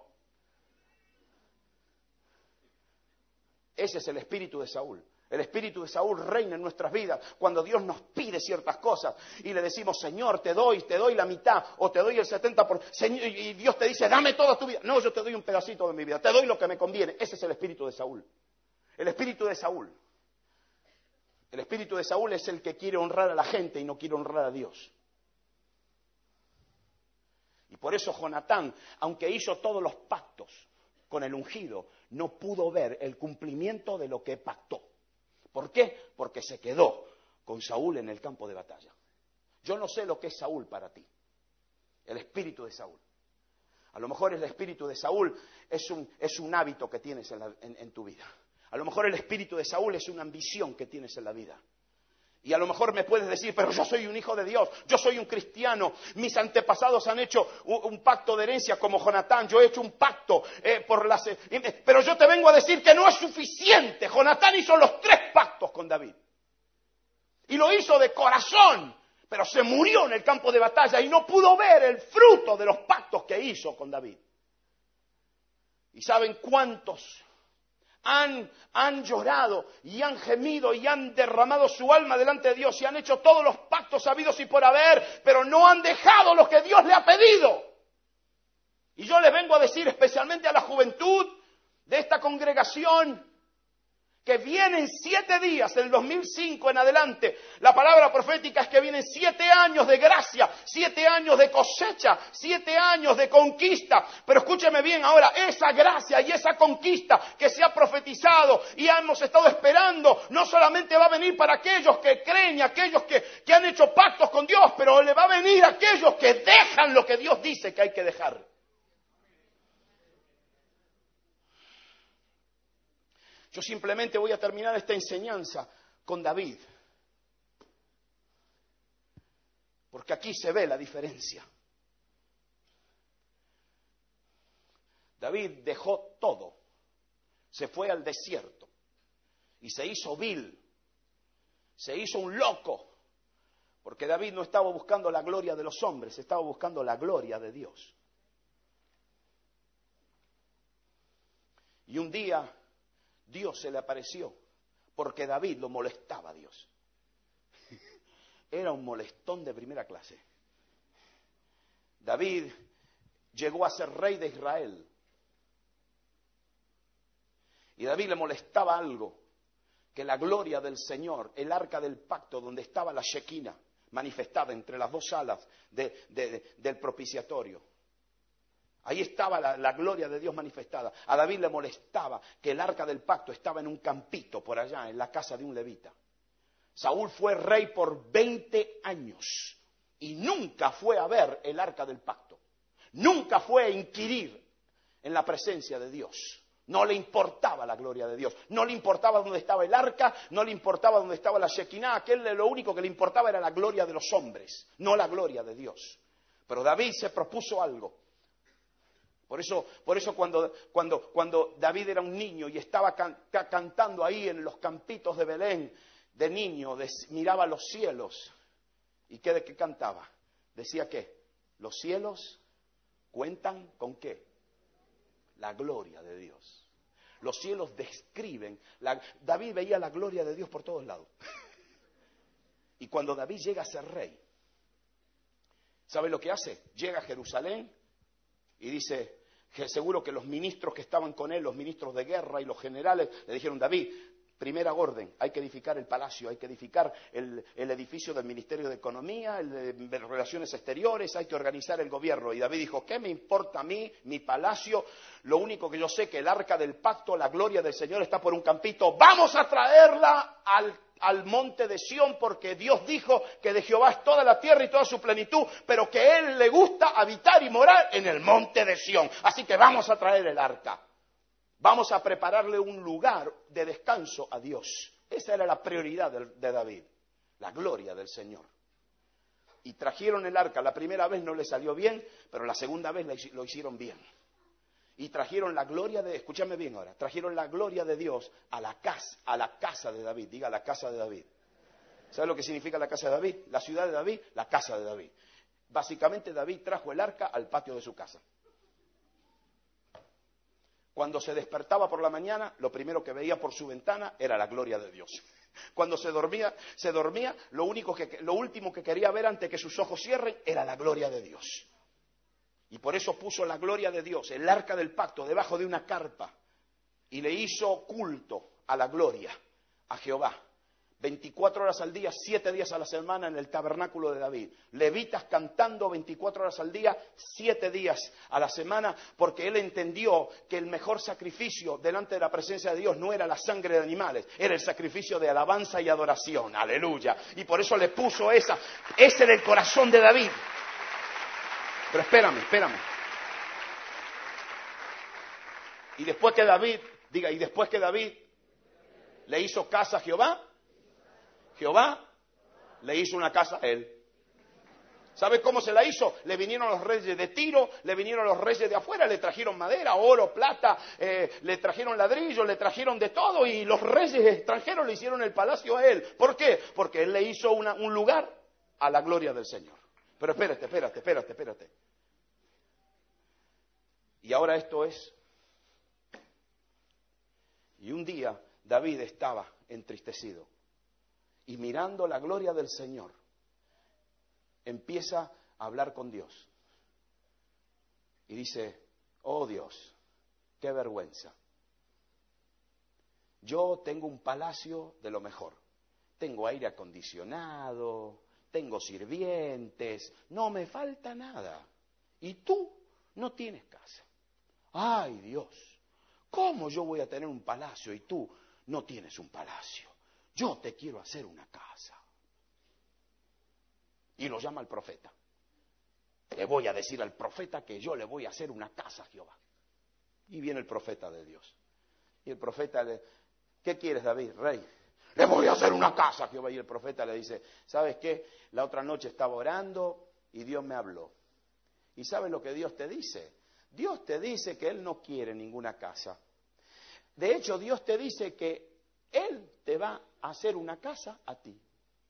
Ese es el espíritu de Saúl. El espíritu de Saúl reina en nuestras vidas cuando Dios nos pide ciertas cosas y le decimos, Señor, te doy la mitad o te doy el 70%. Y Dios te dice, dame toda tu vida. No, yo te doy un pedacito de mi vida, te doy lo que me conviene. Ese es el espíritu de Saúl. El espíritu de Saúl. El espíritu de Saúl es el que quiere honrar a la gente y no quiere honrar a Dios. Y por eso Jonatán, aunque hizo todos los pactos con el ungido, no pudo ver el cumplimiento de lo que pactó. ¿Por qué? Porque se quedó con Saúl en el campo de batalla. Yo no sé lo que es Saúl para ti. El espíritu de Saúl. A lo mejor el espíritu de Saúl es un hábito que tienes en tu vida. A lo mejor el espíritu de Saúl es una ambición que tienes en la vida. Y a lo mejor me puedes decir, pero yo soy un hijo de Dios, yo soy un cristiano, mis antepasados han hecho un pacto de herencia como Jonatán, yo he hecho un pacto pero yo te vengo a decir que no es suficiente. Jonatán hizo los 3 pactos con David. Y lo hizo de corazón, pero se murió en el campo de batalla y no pudo ver el fruto de los pactos que hizo con David. ¿Y saben cuántos han llorado y han gemido y han derramado su alma delante de Dios y han hecho todos los pactos habidos y por haber, pero no han dejado lo que Dios le ha pedido? Y yo les vengo a decir, especialmente a la juventud de esta congregación, que vienen 7 días, del 2005 en adelante. La palabra profética es que vienen 7 años de gracia, 7 años de cosecha, 7 años de conquista. Pero escúcheme bien ahora, esa gracia y esa conquista que se ha profetizado y hemos estado esperando, no solamente va a venir para aquellos que creen y aquellos que han hecho pactos con Dios, pero le va a venir a aquellos que dejan lo que Dios dice que hay que dejar. Yo simplemente voy a terminar esta enseñanza con David. Porque aquí se ve la diferencia. David dejó todo, se fue al desierto y se hizo vil, se hizo un loco, porque David no estaba buscando la gloria de los hombres, estaba buscando la gloria de Dios. Y un día Dios se le apareció, porque David lo molestaba a Dios. Era un molestón de primera clase. David llegó a ser rey de Israel. Y David le molestaba algo, que la gloria del Señor, el arca del pacto, donde estaba la Shekinah, manifestada entre las dos alas del propiciatorio. Ahí estaba la gloria de Dios manifestada. A David le molestaba que el arca del pacto estaba en un campito por allá, en la casa de un levita. Saúl fue rey por 20 años y nunca fue a ver el arca del pacto. Nunca fue a inquirir en la presencia de Dios. No le importaba la gloria de Dios, no le importaba dónde estaba el arca, no le importaba dónde estaba la Shekinah, aquel lo único que le importaba era la gloria de los hombres, no la gloria de Dios. Pero David se propuso algo. Por eso cuando David era un niño y estaba cantando ahí en los campitos de Belén, de niño, miraba los cielos, ¿y qué de qué cantaba? Decía que los cielos cuentan con qué. La gloria de Dios. Los cielos describen. David veía la gloria de Dios por todos lados. Y cuando David llega a ser rey, ¿sabe lo que hace? Llega a Jerusalén y dice, que seguro que los ministros que estaban con él, los ministros de guerra y los generales, le dijeron, David, primera orden, hay que edificar el palacio, hay que edificar el edificio del Ministerio de Economía, el de Relaciones Exteriores, hay que organizar el gobierno. Y David dijo, ¿qué me importa a mí, mi palacio? Lo único que yo sé que el arca del pacto, la gloria del Señor está por un campito. Vamos a traerla al monte de Sión, porque Dios dijo que de Jehová es toda la tierra y toda su plenitud, pero que a Él le gusta habitar y morar en el monte de Sión. Así que vamos a traer el arca. Vamos a prepararle un lugar de descanso a Dios. Esa era la prioridad de David, la gloria del Señor. Y trajeron el arca. La primera vez no le salió bien, pero la segunda vez lo hicieron bien. Y trajeron la gloria de, escúchame bien ahora, trajeron la gloria de Dios a la casa de David. Diga, la casa de David. ¿Sabe lo que significa la casa de David? La ciudad de David, la casa de David. Básicamente David trajo el arca al patio de su casa. Cuando se despertaba por la mañana, lo primero que veía por su ventana era la gloria de Dios. Cuando se dormía, lo último que quería ver antes que sus ojos cierren era la gloria de Dios. Y por eso puso la gloria de Dios, el arca del pacto, debajo de una carpa. Y le hizo culto a la gloria, a Jehová. 24 horas al día, 7 días a la semana en el tabernáculo de David. Levitas cantando 24 horas al día, 7 días a la semana, porque él entendió que el mejor sacrificio delante de la presencia de Dios no era la sangre de animales, era el sacrificio de alabanza y adoración. Aleluya. Y por eso le puso ese era el corazón de David. Pero espérame. Y después que David le hizo casa a Jehová, Jehová le hizo una casa a él. ¿Sabe cómo se la hizo? Le vinieron los reyes de Tiro, le vinieron los reyes de afuera, le trajeron madera, oro, plata, le trajeron ladrillo, le trajeron de todo, y los reyes extranjeros le hicieron el palacio a él. ¿Por qué? Porque él le hizo un lugar a la gloria del Señor. Pero espérate. Y ahora esto es. Y un día David estaba entristecido. Y mirando la gloria del Señor, empieza a hablar con Dios. Y dice, oh Dios, qué vergüenza. Yo tengo un palacio de lo mejor. Tengo aire acondicionado, tengo sirvientes, no me falta nada. Y tú no tienes casa. Ay Dios, ¿cómo yo voy a tener un palacio y tú no tienes un palacio? Yo te quiero hacer una casa. Y lo llama al profeta. Le voy a decir al profeta que yo le voy a hacer una casa a Jehová. Y viene el profeta de Dios. Y el profeta ¿qué quieres, David, rey? Le voy a hacer una casa, Jehová. Y el profeta le dice, ¿sabes qué? La otra noche estaba orando y Dios me habló. ¿Y sabes lo que Dios te dice? Dios te dice que Él no quiere ninguna casa. De hecho, Dios te dice que Él te va a hacer una casa a ti.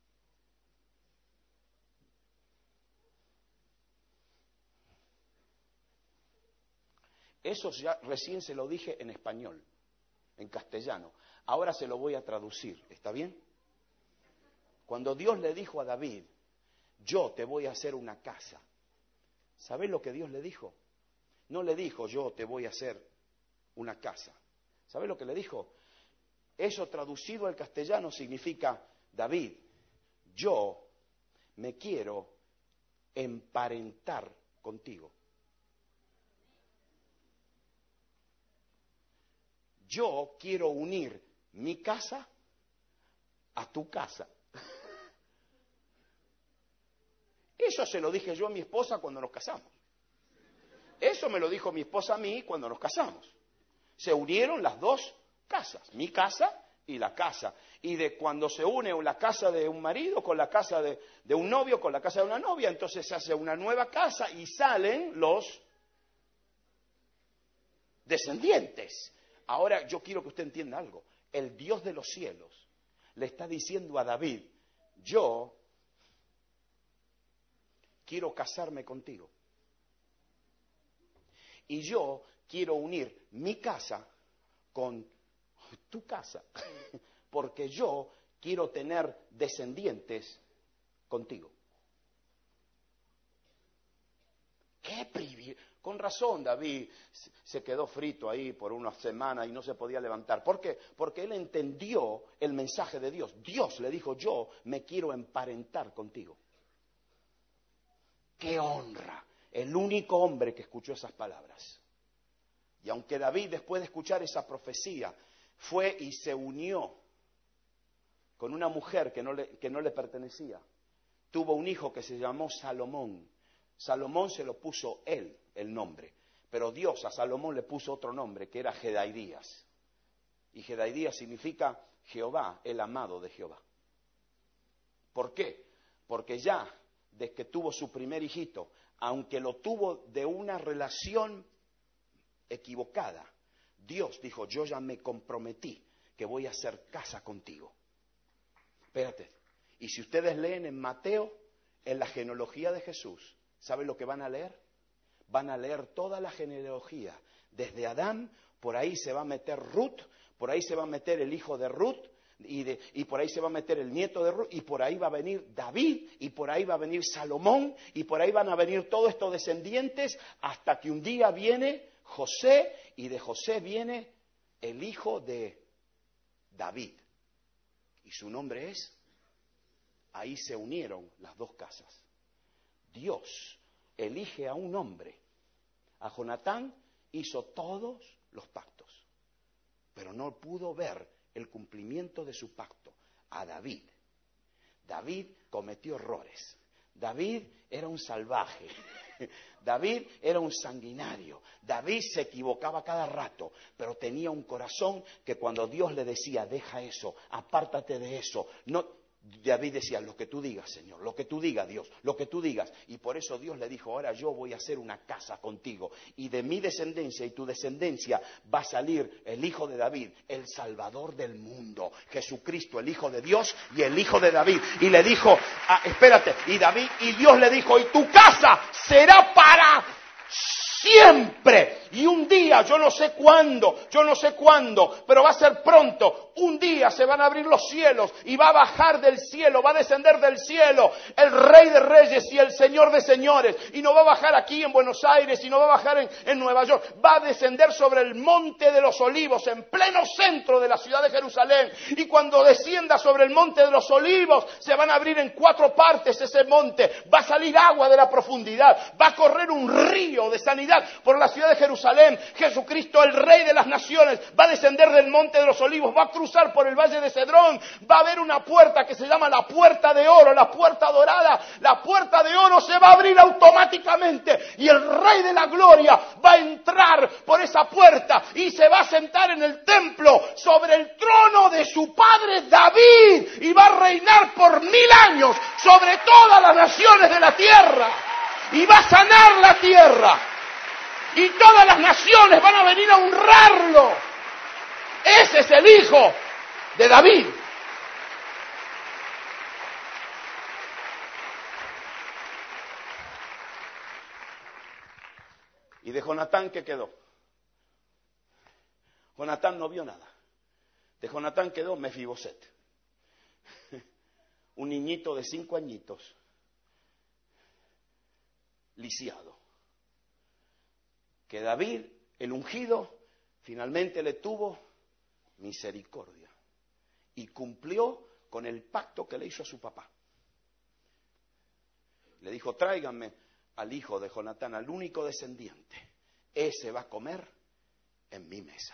Eso ya recién se lo dije en español, en castellano. Ahora se lo voy a traducir, ¿está bien? Cuando Dios le dijo a David, yo te voy a hacer una casa, ¿sabes lo que Dios le dijo? No le dijo, yo te voy a hacer una casa. ¿Sabes lo que le dijo? Eso traducido al castellano significa, David, yo me quiero emparentar contigo. Yo quiero unir mi casa a tu casa. Eso se lo dije yo a mi esposa cuando nos casamos. Eso me lo dijo mi esposa a mí cuando nos casamos. Se unieron las dos casas, mi casa y la casa. Y de cuando se une la casa de un marido con la casa de un novio, con la casa de una novia, entonces se hace una nueva casa y salen los descendientes. Ahora yo quiero que usted entienda algo. El Dios de los cielos le está diciendo a David, yo quiero casarme contigo. Y yo quiero unir mi casa con tu casa. Porque yo quiero tener descendientes contigo. ¡Qué privilegio! Con razón David se quedó frito ahí por una semana y no se podía levantar. ¿Por qué? Porque él entendió el mensaje de Dios. Dios le dijo, yo me quiero emparentar contigo. ¡Qué honra! El único hombre que escuchó esas palabras. Y aunque David, después de escuchar esa profecía, fue y se unió con una mujer que no le pertenecía, tuvo un hijo que se llamó Salomón. Salomón se lo puso él, el nombre. Pero Dios a Salomón le puso otro nombre, que era Jedaías. Y Jedaías significa Jehová, el amado de Jehová. ¿Por qué? Porque ya, desde que tuvo su primer hijito, aunque lo tuvo de una relación equivocada, Dios dijo, yo ya me comprometí que voy a hacer casa contigo. Espérate. Y si ustedes leen en Mateo, en la genealogía de Jesús, ¿saben lo que van a leer? Van a leer toda la genealogía. Desde Adán, por ahí se va a meter Ruth, por ahí se va a meter el hijo de Ruth, y por ahí se va a meter el nieto de Ruth, y por ahí va a venir David, y por ahí va a venir Salomón, y por ahí van a venir todos estos descendientes, hasta que un día viene José, y de José viene el hijo de David. Y su nombre es, ahí se unieron las dos casas. Dios elige a un hombre. A Jonatán hizo todos los pactos, pero no pudo ver el cumplimiento de su pacto. A David. David cometió errores. David era un salvaje. David era un sanguinario. David se equivocaba cada rato, pero tenía un corazón que cuando Dios le decía, deja eso, apártate de eso, no. David decía, lo que tú digas, Señor, lo que tú digas, Dios, lo que tú digas. Y por eso Dios le dijo, ahora yo voy a hacer una casa contigo. Y de mi descendencia y tu descendencia va a salir el hijo de David, el Salvador del mundo. Jesucristo, el Hijo de Dios y el Hijo de David. Y le dijo, espérate, y Dios le dijo, y tu casa será para siempre. Y un día, yo no sé cuándo, pero va a ser pronto. Un día se van a abrir los cielos y va a bajar del cielo, va a descender del cielo el Rey de Reyes y el Señor de Señores. Y no va a bajar aquí en Buenos Aires y no va a bajar en Nueva York. Va a descender sobre el Monte de los Olivos, en pleno centro de la ciudad de Jerusalén. Y cuando descienda sobre el Monte de los Olivos, se van a abrir en 4 partes ese monte. Va a salir agua de la profundidad. Va a correr un río de sanidad por la ciudad de Jerusalén. Jerusalén. Jesucristo, el Rey de las Naciones, va a descender del Monte de los Olivos, va a cruzar por el Valle de Cedrón, va a haber una puerta que se llama la Puerta de Oro, la Puerta Dorada. La Puerta de Oro se va a abrir automáticamente y el Rey de la Gloria va a entrar por esa puerta y se va a sentar en el templo sobre el trono de su padre David y va a reinar por 1000 años sobre todas las naciones de la tierra y va a sanar la tierra y todas las naciones van a venir a honrarlo. Ese es el hijo de David. ¿Y de Jonatán qué quedó? Jonatán no vio nada. De Jonatán quedó Mefiboset, un niñito de 5 añitos, lisiado, que David, el ungido, finalmente le tuvo misericordia y cumplió con el pacto que le hizo a su papá. Le dijo: tráiganme al hijo de Jonatán, al único descendiente, ese va a comer en mi mesa.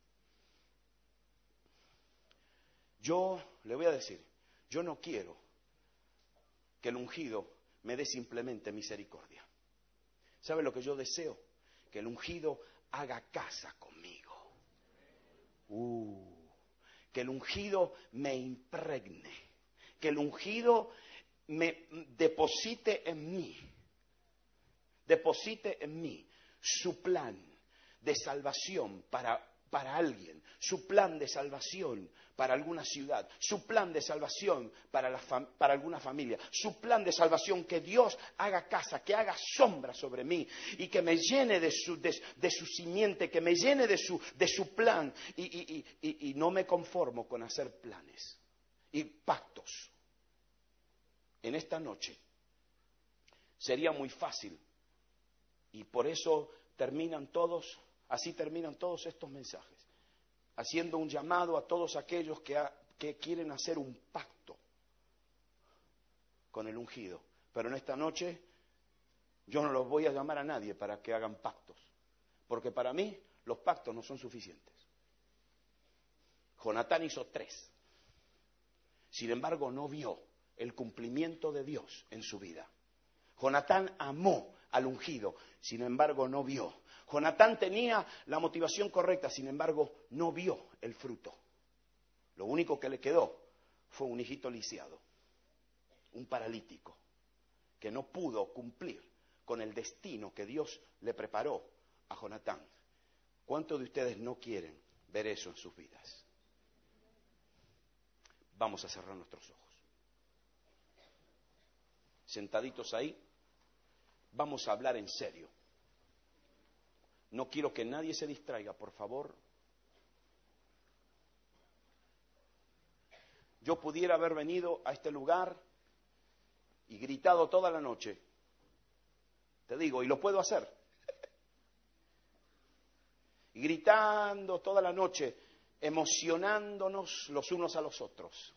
Yo le voy a decir, yo no quiero que el ungido me dé simplemente misericordia. ¿Sabe lo que yo deseo? Que el ungido haga casa conmigo. Que el ungido me impregne. Que el ungido me deposite en mí. Deposite en mí su plan de salvación para alguien, su plan de salvación para alguna ciudad, su plan de salvación para alguna familia, su plan de salvación, que Dios haga casa, que haga sombra sobre mí y que me llene de su simiente, que me llene de su plan y no me conformo con hacer planes y pactos. En esta noche sería muy fácil, y por eso así terminan todos estos mensajes, haciendo un llamado a todos aquellos que quieren hacer un pacto con el ungido. Pero en esta noche yo no los voy a llamar a nadie para que hagan pactos, porque para mí los pactos no son suficientes. Jonatán hizo 3. Sin embargo, no vio el cumplimiento de Dios en su vida. Jonatán amó al ungido, sin embargo no vio. Jonatán tenía la motivación correcta, sin embargo no vio el fruto. Lo único que le quedó fue un hijito lisiado, un paralítico, que no pudo cumplir con el destino que Dios le preparó a Jonatán. ¿Cuántos de ustedes no quieren ver eso en sus vidas? Vamos a cerrar nuestros ojos. Sentaditos ahí, vamos a hablar en serio. No quiero que nadie se distraiga, por favor. Yo pudiera haber venido a este lugar y gritado toda la noche. Te digo, y lo puedo hacer. Y gritando toda la noche, emocionándonos los unos a los otros.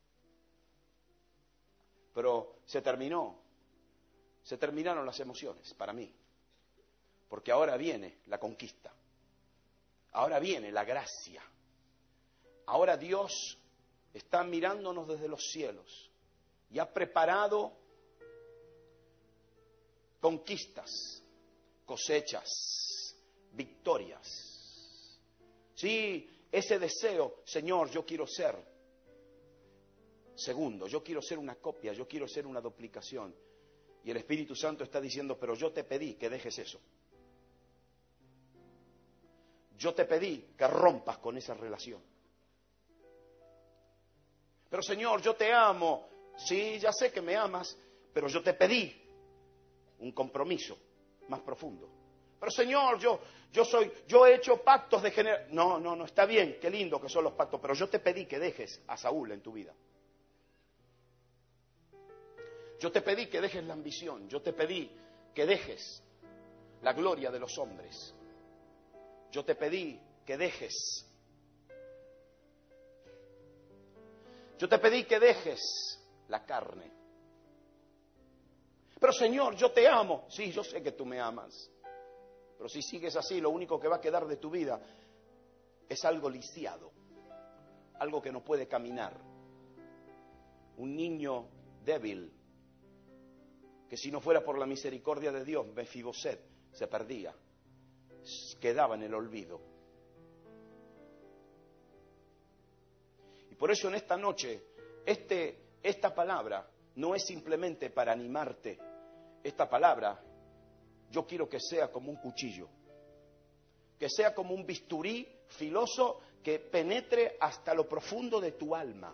Pero se terminaron las emociones para mí. Porque ahora viene la conquista. Ahora viene la gracia. Ahora Dios está mirándonos desde los cielos y ha preparado conquistas, cosechas, victorias. Sí, ese deseo, Señor, yo quiero ser segundo, yo quiero ser una copia, yo quiero ser una duplicación. Y el Espíritu Santo está diciendo, pero yo te pedí que dejes eso. Yo te pedí que rompas con esa relación. Pero Señor, yo te amo. Sí, ya sé que me amas, pero yo te pedí un compromiso más profundo. Pero Señor, yo he hecho pactos de generación. No, está bien, qué lindo que son los pactos, pero yo te pedí que dejes a Saúl en tu vida. Yo te pedí que dejes la ambición, yo te pedí que dejes la gloria de los hombres. Yo te pedí que dejes. Yo te pedí que dejes la carne. Pero Señor, yo te amo. Sí, yo sé que tú me amas. Pero si sigues así, lo único que va a quedar de tu vida es algo lisiado, algo que no puede caminar. Un niño débil, que si no fuera por la misericordia de Dios, Mefiboset se perdía, quedaba en el olvido. Y por eso en esta noche, esta palabra no es simplemente para animarte. Esta palabra, yo quiero que sea como un cuchillo, que sea como un bisturí filoso que penetre hasta lo profundo de tu alma.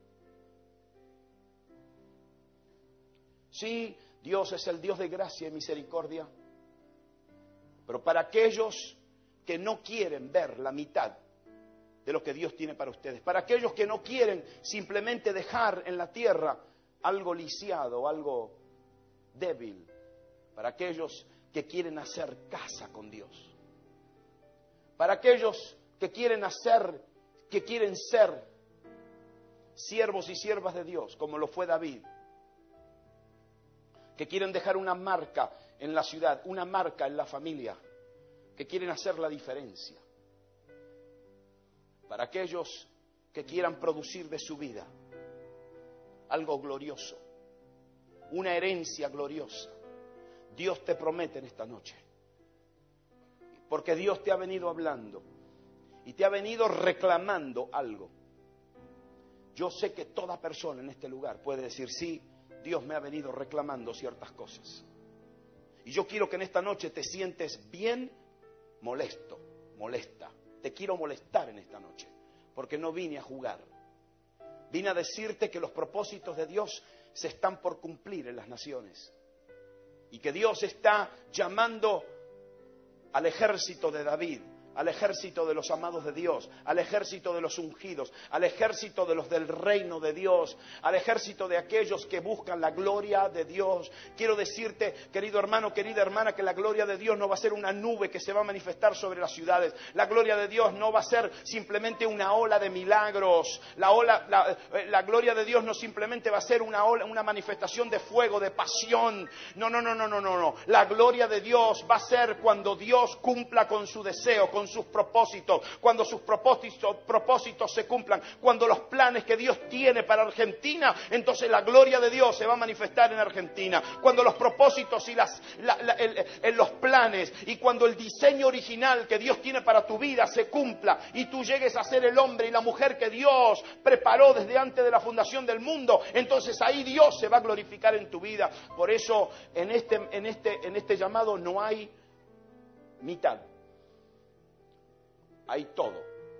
Sí, Dios es el Dios de gracia y misericordia, pero para aquellos que no quieren ver la mitad de lo que Dios tiene para ustedes, para aquellos que no quieren simplemente dejar en la tierra algo lisiado, algo débil, para aquellos que quieren hacer casa con Dios, para aquellos que quieren ser siervos y siervas de Dios, como lo fue David, que quieren dejar una marca en la ciudad, una marca en la familia, que quieren hacer la diferencia, para aquellos que quieran producir de su vida algo glorioso, una herencia gloriosa. Dios te promete en esta noche, porque Dios te ha venido hablando y te ha venido reclamando algo. Yo sé que toda persona en este lugar puede decir, sí, Dios me ha venido reclamando ciertas cosas. Y yo quiero que en esta noche te sientes bien molesto, molesta. Te quiero molestar en esta noche, porque no vine a jugar. Vine a decirte que los propósitos de Dios se están por cumplir en las naciones. Y que Dios está llamando al ejército de David, al ejército de los amados de Dios, al ejército de los ungidos, al ejército de los del reino de Dios, al ejército de aquellos que buscan la gloria de Dios. Quiero decirte, querido hermano, querida hermana, que la gloria de Dios no va a ser una nube que se va a manifestar sobre las ciudades. La gloria de Dios no va a ser simplemente una ola de milagros. La gloria de Dios no simplemente va a ser una ola, una manifestación de fuego, de pasión. No. La gloria de Dios va a ser cuando Dios cumpla con su deseo, con sus propósitos, cuando sus propósitos se cumplan, cuando los planes que Dios tiene para Argentina, entonces la gloria de Dios se va a manifestar en Argentina. Cuando los propósitos y los planes y cuando el diseño original que Dios tiene para tu vida se cumpla y tú llegues a ser el hombre y la mujer que Dios preparó desde antes de la fundación del mundo, entonces ahí Dios se va a glorificar en tu vida. Por eso en este llamado no hay mitad. Hay todo.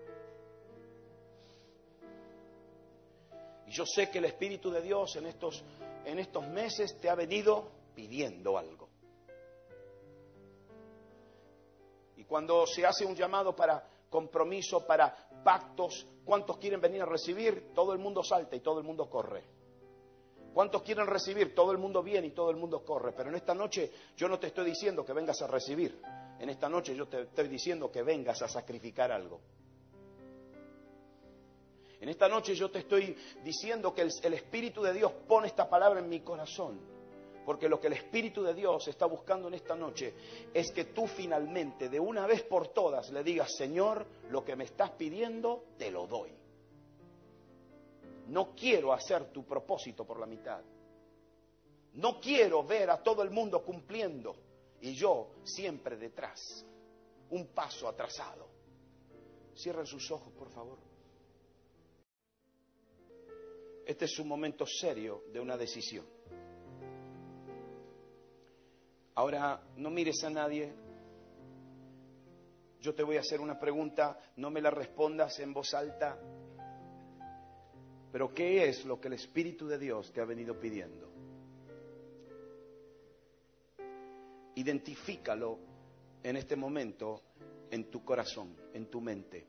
Y yo sé que el Espíritu de Dios en estos meses te ha venido pidiendo algo. Y cuando se hace un llamado para compromiso, para pactos, ¿cuántos quieren venir a recibir? Todo el mundo salta y todo el mundo corre. ¿Cuántos quieren recibir? Todo el mundo viene y todo el mundo corre. Pero en esta noche yo no te estoy diciendo que vengas a recibir. En esta noche yo te estoy diciendo que vengas a sacrificar algo. En esta noche yo te estoy diciendo que el Espíritu de Dios pone esta palabra en mi corazón. Porque lo que el Espíritu de Dios está buscando en esta noche es que tú finalmente, de una vez por todas, le digas, Señor, lo que me estás pidiendo, te lo doy. No quiero hacer tu propósito por la mitad. No quiero ver a todo el mundo cumpliendo y yo siempre detrás, un paso atrasado. Cierren sus ojos, por favor. Este es un momento serio de una decisión. Ahora, no mires a nadie. Yo te voy a hacer una pregunta, no me la respondas en voz alta. Pero ¿qué es lo que el Espíritu de Dios te ha venido pidiendo? Identifícalo en este momento en tu corazón, en tu mente.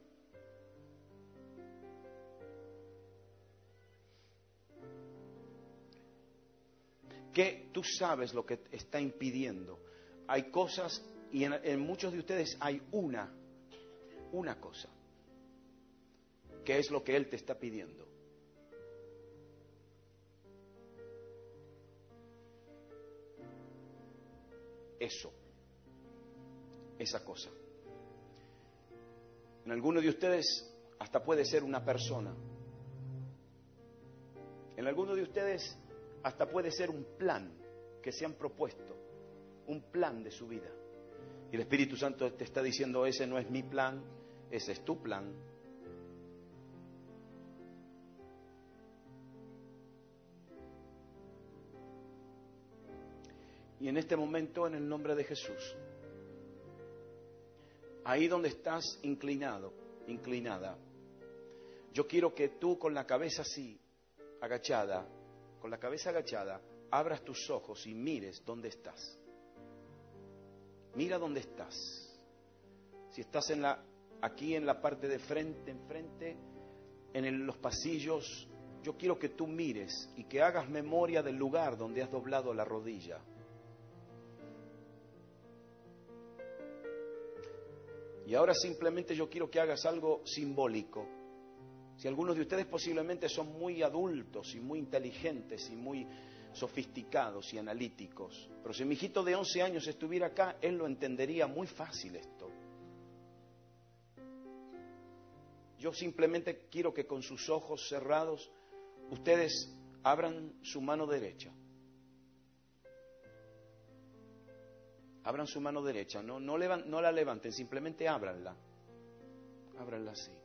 ¿Qué tú sabes lo que te está impidiendo? Hay cosas, y en muchos de ustedes hay una cosa, que es lo que Él te está pidiendo. esa cosa. En alguno de ustedes hasta puede ser una persona. En alguno de ustedes hasta puede ser un plan que se han propuesto, un plan de su vida. Y el Espíritu Santo te está diciendo, ese no es mi plan, ese es tu plan. Y en este momento, en el nombre de Jesús, ahí donde estás inclinado, inclinada, yo quiero que tú con la cabeza así, agachada, con la cabeza agachada, abras tus ojos y mires dónde estás. Mira dónde estás. Si estás aquí en la parte de frente, enfrente, los pasillos, yo quiero que tú mires y que hagas memoria del lugar donde has doblado la rodilla. Y ahora simplemente yo quiero que hagas algo simbólico. Si algunos de ustedes posiblemente son muy adultos y muy inteligentes y muy sofisticados y analíticos, pero si mi hijito de 11 años estuviera acá, él lo entendería muy fácil esto. Yo simplemente quiero que con sus ojos cerrados ustedes abran su mano derecha. Abran su mano derecha, no la levanten, simplemente ábranla. Ábranla así.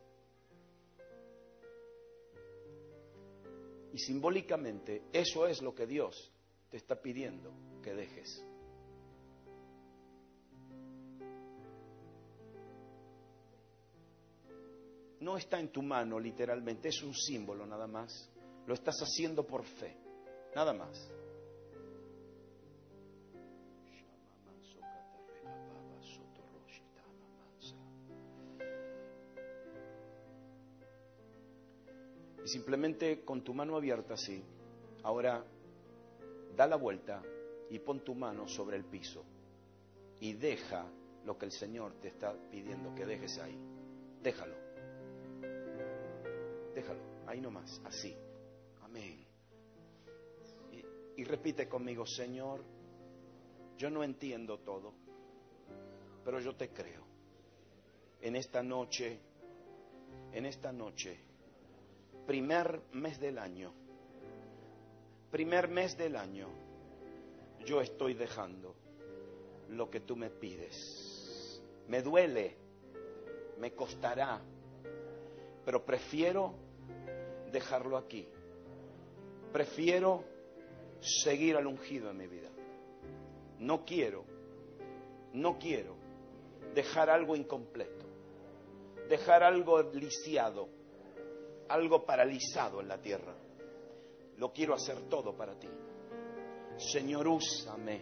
Y simbólicamente, eso es lo que Dios te está pidiendo que dejes. No está en tu mano literalmente, es un símbolo nada más. Lo estás haciendo por fe, nada más. Y simplemente con tu mano abierta así, ahora da la vuelta y pon tu mano sobre el piso y deja lo que el Señor te está pidiendo que dejes ahí. Déjalo. Déjalo, ahí nomás, así. Amén. Y repite conmigo, Señor, yo no entiendo todo, pero yo te creo. En esta noche, primer mes del año, yo estoy dejando lo que tú me pides. Me duele, me costará, pero prefiero dejarlo aquí. Prefiero seguir al ungido en mi vida. No quiero dejar algo incompleto, dejar algo lisiado, algo paralizado en la tierra. Lo quiero hacer todo para ti. Señor, úsame,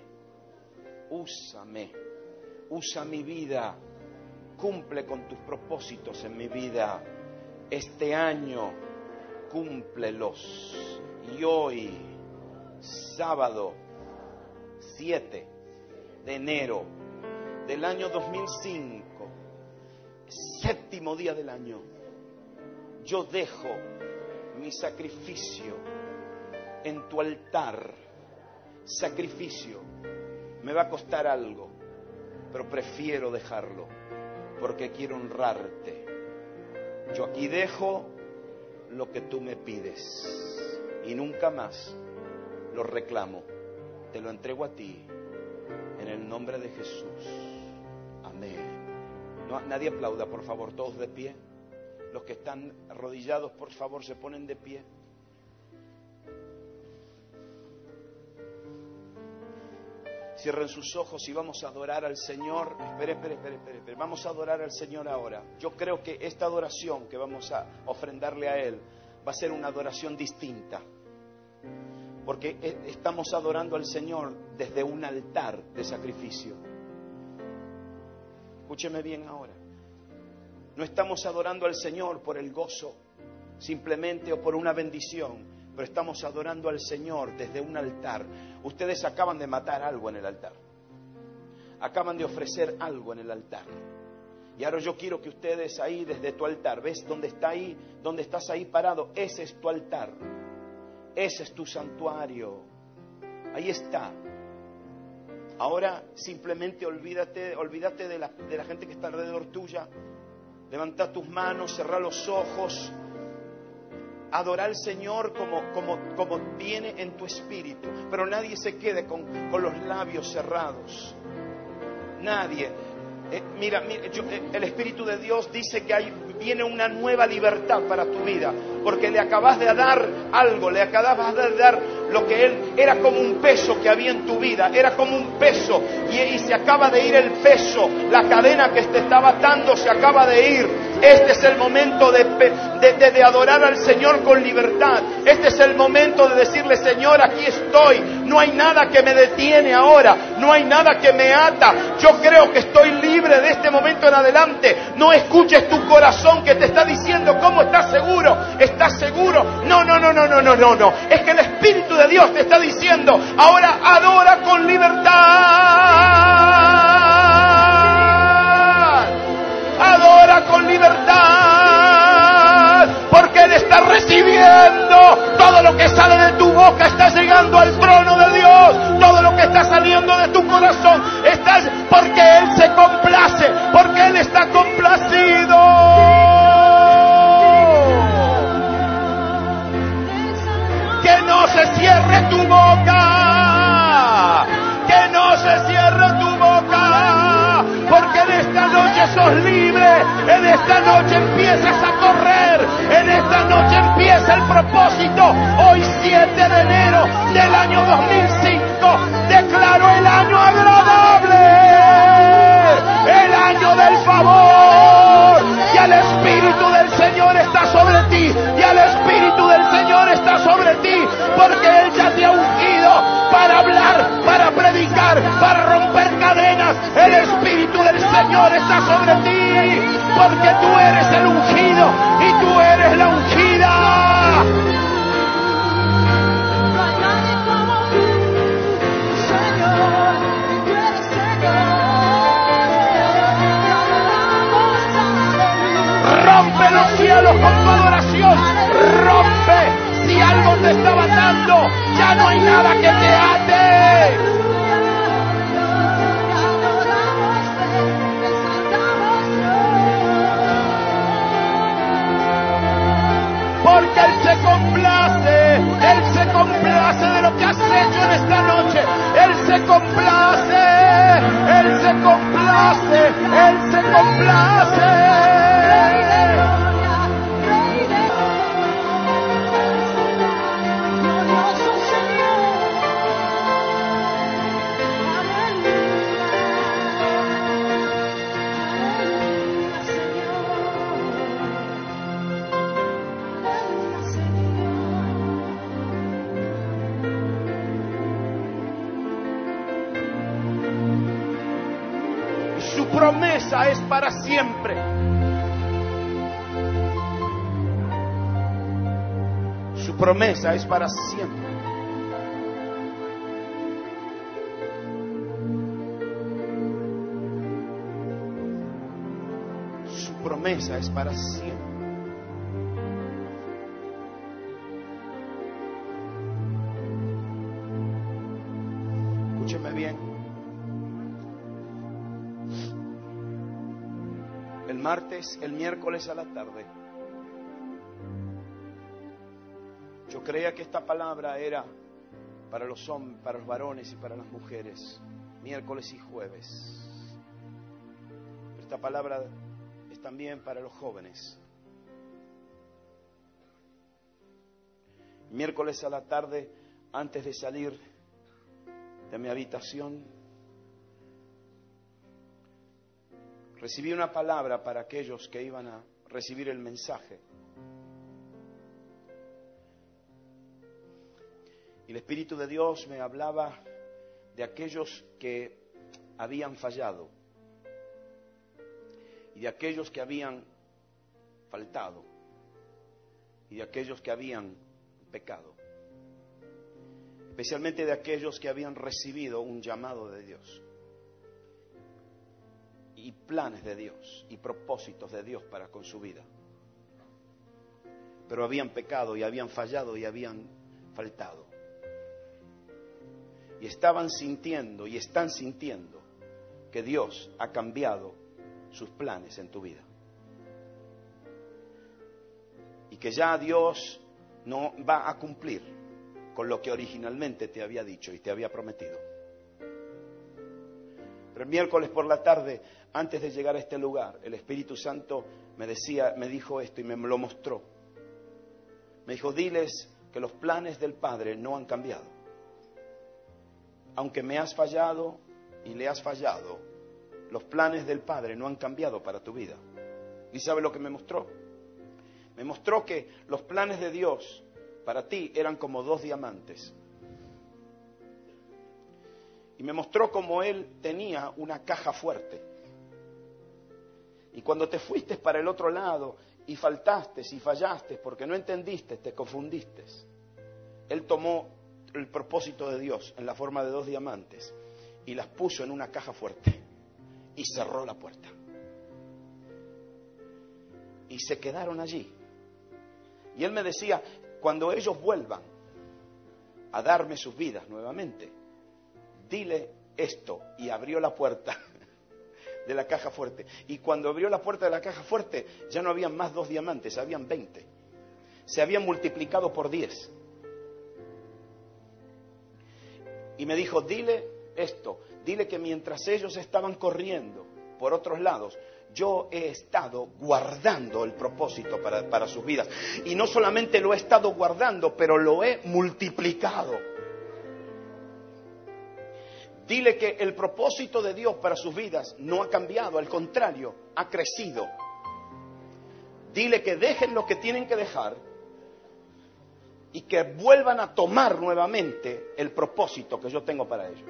usa mi vida, cumple con tus propósitos en mi vida. Este año, cúmplelos. Y hoy, sábado 7 de enero del año 2005, séptimo día del año, yo dejo mi sacrificio en tu altar. Sacrificio. Me va a costar algo, pero prefiero dejarlo porque quiero honrarte. Yo aquí dejo lo que tú me pides y nunca más lo reclamo. Te lo entrego a ti en el nombre de Jesús. Amén. No, nadie aplauda, por favor, todos de pie. Los que están arrodillados, por favor, se ponen de pie. Cierren sus ojos y vamos a adorar al Señor. Espere. Vamos a adorar al Señor ahora. Yo creo que esta adoración que vamos a ofrendarle a Él va a ser una adoración distinta. Porque estamos adorando al Señor desde un altar de sacrificio. Escúcheme bien ahora. No estamos adorando al Señor por el gozo, simplemente, o por una bendición, pero estamos adorando al Señor desde un altar. Ustedes acaban de matar algo en el altar. Acaban de ofrecer algo en el altar. Y ahora yo quiero que ustedes ahí, desde tu altar, ¿ves dónde está ahí? ¿Dónde estás ahí parado? Ese es tu altar. Ese es tu santuario. Ahí está. Ahora simplemente olvídate de la gente que está alrededor tuya. Levanta tus manos, cerrá los ojos. Adora al Señor como viene en tu espíritu. Pero nadie se quede con los labios cerrados. Nadie. Mira, el Espíritu de Dios dice que viene una nueva libertad para tu vida. Porque le acabas de dar algo, le acabas de dar lo que Él era como un peso que había en tu vida. Era como un peso y se acaba de ir el peso. La cadena que te estaba atando se acaba de ir. Este es el momento de adorar al Señor con libertad. Este es el momento de decirle: Señor, aquí estoy. No hay nada que me detiene ahora. No hay nada que me ata. Yo creo que estoy libre de este momento en adelante. No escuches tu corazón que te está diciendo: ¿cómo estás seguro? ¿Estás seguro? No. Es que el Espíritu de Dios te está diciendo: ahora adora con libertad. Adora con libertad, porque Él está recibiendo todo lo que sale de tu boca, está llegando al trono de Dios. Todo lo que está saliendo de tu corazón porque Él se complace, porque Él está complacido. Que no se cierre tu boca, que no se cierre tu boca, porque en esta noche sos libre, en esta noche empiezas a correr, en esta noche empieza el propósito. Hoy 7 de enero del año 2005, declaro el año agradable, el año del favor, y el Espíritu del Señor está sobre ti, y el Espíritu del Señor está sobre ti, porque Él ya te ha ungido para hablar, para predicar, para romper cadenas. El Espíritu del Señor está sobre ti, porque tú eres el ungido y tú eres la ungida. Rompe los cielos con tu adoración, rompe. Si algo te estaba atando, ya no hay nada que te ate. Porque Él se complace de lo que has hecho en esta noche. Él se complace. Su promesa es para siempre. Su promesa es para siempre. Su promesa es para siempre. Escúcheme bien. El miércoles a la tarde, yo creía que esta palabra era para los hombres, para los varones y para las mujeres, miércoles y jueves. Esta palabra es también para los jóvenes. Miércoles a la tarde, antes de salir de mi habitación, recibí una palabra para aquellos que iban a recibir el mensaje. Y el Espíritu de Dios me hablaba de aquellos que habían fallado y de aquellos que habían faltado y de aquellos que habían pecado, especialmente de aquellos que habían recibido un llamado de Dios y planes de Dios y propósitos de Dios para con su vida, pero habían pecado y habían fallado y habían faltado. y estaban sintiendo y están sintiendo que Dios ha cambiado sus planes en tu vida. Y que ya Dios no va a cumplir con lo que originalmente te había dicho y te había prometido. Pero el miércoles por la tarde, antes de llegar a este lugar, el Espíritu Santo me dijo esto y me lo mostró. Me dijo, diles que los planes del Padre no han cambiado. Aunque me has fallado y le has fallado, los planes del Padre no han cambiado para tu vida. ¿Y sabe lo que me mostró? Me mostró que los planes de Dios para ti eran como 2 diamantes. Y me mostró cómo Él tenía una caja fuerte. Y cuando te fuiste para el otro lado y faltaste y fallaste porque no entendiste, te confundiste, Él tomó el propósito de Dios en la forma de 2 diamantes y las puso en una caja fuerte y cerró la puerta. Y se quedaron allí. Y Él me decía, cuando ellos vuelvan a darme sus vidas nuevamente, dile esto. Y abrió la puerta de la caja fuerte. Y cuando abrió la puerta de la caja fuerte, ya no habían más 2 diamantes, habían 20. Se habían multiplicado por 10. Y me dijo, dile esto, dile que mientras ellos estaban corriendo por otros lados, yo he estado guardando el propósito para sus vidas. Y no solamente lo he estado guardando, pero lo he multiplicado. Dile que el propósito de Dios para sus vidas no ha cambiado, al contrario, ha crecido. Dile que dejen lo que tienen que dejar y que vuelvan a tomar nuevamente el propósito que yo tengo para ellos.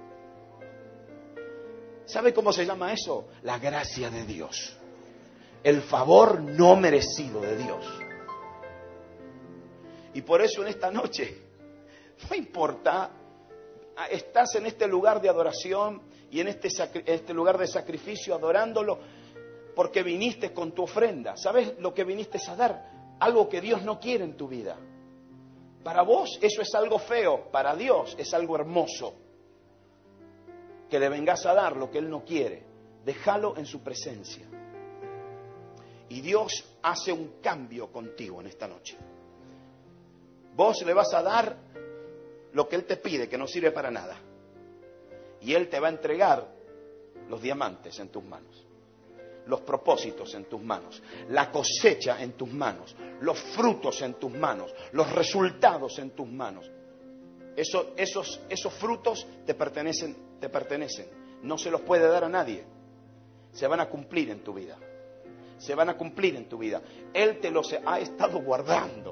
¿Sabe cómo se llama eso? La gracia de Dios. El favor no merecido de Dios. Y por eso en esta noche, no importa, estás en este lugar de adoración y en este lugar de sacrificio adorándolo porque viniste con tu ofrenda. ¿Sabes lo que viniste a dar? Algo que Dios no quiere en tu vida. Para vos eso es algo feo, para Dios es algo hermoso. Que le vengas a dar lo que Él no quiere. Déjalo en su presencia. Y Dios hace un cambio contigo en esta noche. Vos le vas a dar lo que Él te pide, que no sirve para nada. Y Él te va a entregar los diamantes en tus manos, los propósitos en tus manos, la cosecha en tus manos, los frutos en tus manos, los resultados en tus manos. Esos frutos te pertenecen. No se los puede dar a nadie. Se van a cumplir en tu vida. Se van a cumplir en tu vida. Él te los ha estado guardando.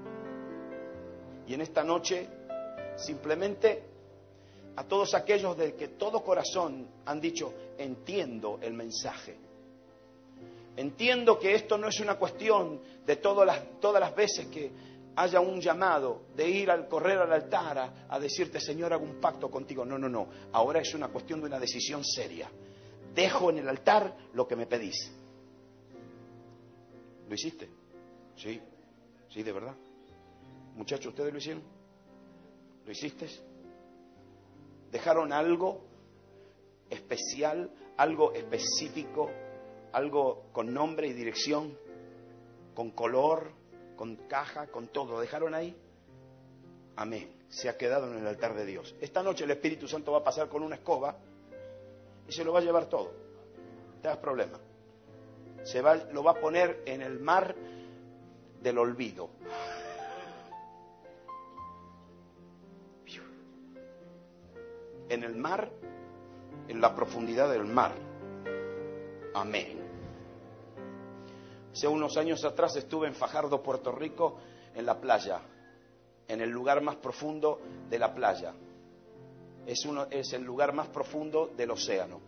Y en esta noche, simplemente, a todos aquellos de que todo corazón han dicho, entiendo el mensaje. Entiendo que esto no es una cuestión de todas las veces que haya un llamado de ir al correr al altar a decirte, Señor, hago un pacto contigo. No. Ahora es una cuestión de una decisión seria. Dejo en el altar lo que me pedís. ¿Lo hiciste? Sí, de verdad. Muchachos, ¿ustedes lo hicieron? ¿Lo hiciste? ¿Dejaron algo especial, algo específico, algo con nombre y dirección, con color, con caja, con todo? ¿Lo dejaron ahí? Amén. Se ha quedado en el altar de Dios. Esta noche el Espíritu Santo va a pasar con una escoba y se lo va a llevar todo. No te hagas problema. Lo va a poner en el mar del olvido. En el mar, en la profundidad del mar. Amén. Hace unos años atrás estuve en Fajardo, Puerto Rico, en la playa, en el lugar más profundo de la playa. Es el lugar más profundo del océano.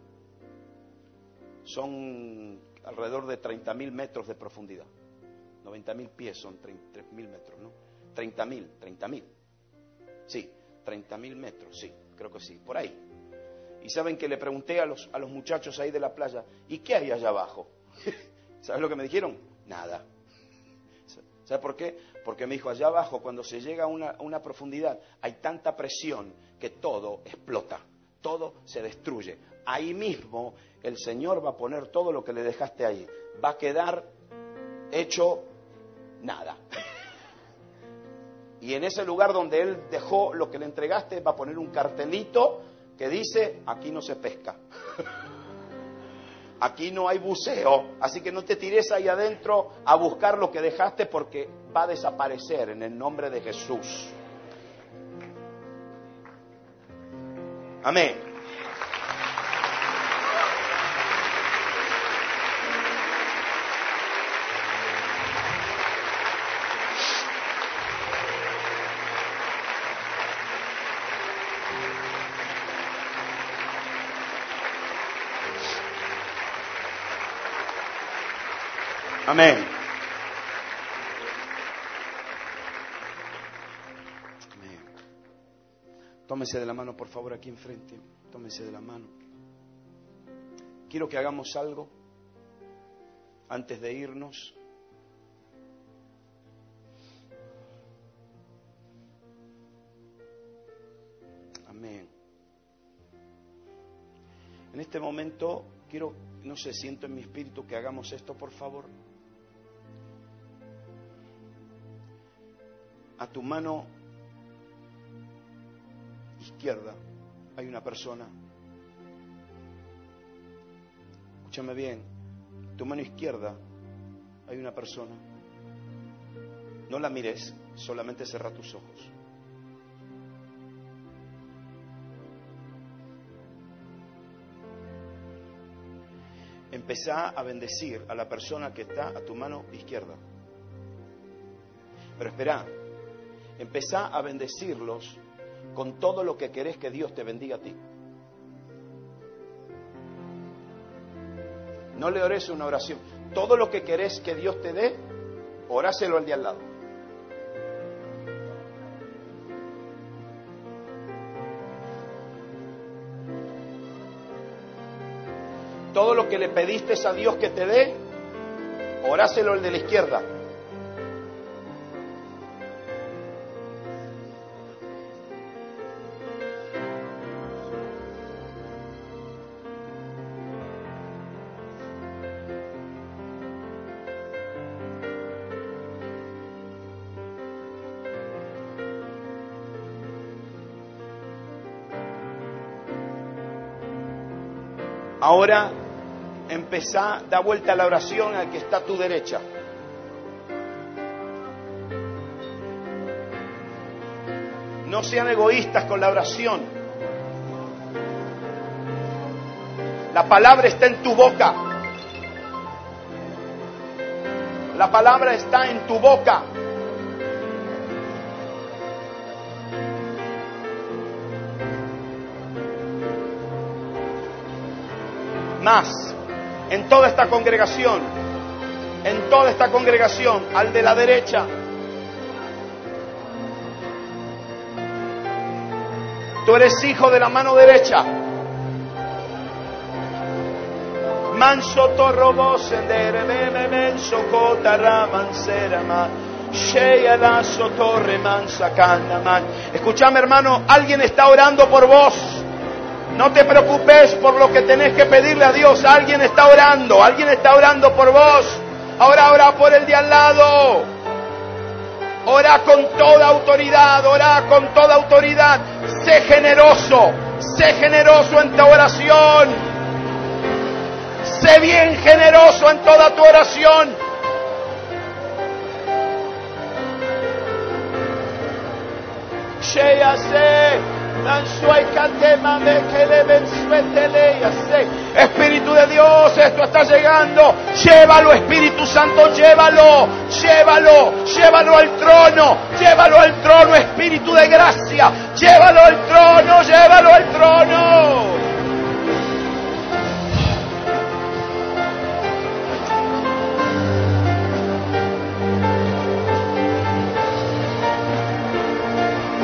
Son alrededor de 30.000 metros de profundidad. 90.000 pies son 3.000 metros, ¿no? 30.000. Sí, 30.000 metros, sí, creo que sí, por ahí. Y saben que le pregunté a los muchachos ahí de la playa, ¿y qué hay allá abajo? ¿Sabes lo que me dijeron? Nada. ¿Sabe por qué? Porque me dijo, allá abajo, cuando se llega a una profundidad, hay tanta presión que todo explota, todo se destruye. Ahí mismo el Señor va a poner todo lo que le dejaste ahí. Va a quedar hecho nada. Y en ese lugar donde Él dejó lo que le entregaste, va a poner un cartelito que dice, aquí no se pesca. Aquí no hay buceo, así que no te tires ahí adentro a buscar lo que dejaste porque va a desaparecer en el nombre de Jesús. Amén. Amén. Amén. Tómese de la mano, por favor, aquí enfrente. Tómese de la mano. Quiero que hagamos algo antes de irnos. Amén. En este momento quiero, no sé, siento en mi espíritu que hagamos esto, por favor. A tu mano izquierda hay una persona. Escúchame bien. A tu mano izquierda hay una persona. No la mires, solamente cierra tus ojos. Empezá a bendecir a la persona que está a tu mano izquierda. Pero espera. Empezá a bendecirlos con todo lo que querés que Dios te bendiga a ti. No le ores una oración. Todo lo que querés que Dios te dé, oráselo al de al lado. Todo lo que le pediste a Dios que te dé, oráselo al de la izquierda. Ahora empezá, da vuelta a la oración al que está a tu derecha. No sean egoístas con la oración. La palabra está en tu boca. La palabra está en tu boca. Más, en toda esta congregación, al de la derecha, tú eres hijo de la mano derecha. Manso torrobo sendere bebe menso kotara manserama sheya la sotorre mansa candaman. Escúchame, hermano, alguien está orando por vos. No te preocupes por lo que tenés que pedirle a Dios. Alguien está orando por vos. Ahora ora por el de al lado. Ora con toda autoridad. Sé generoso en tu oración. Sé bien generoso en toda tu oración. Espíritu de Dios, esto está llegando. Llévalo, Espíritu Santo, llévalo al trono, Espíritu de gracia, llévalo al trono.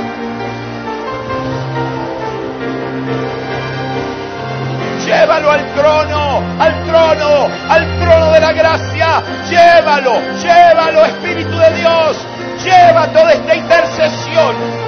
Llévalo al al trono de la gracia. Llévalo, Espíritu de Dios. Lleva toda esta intercesión.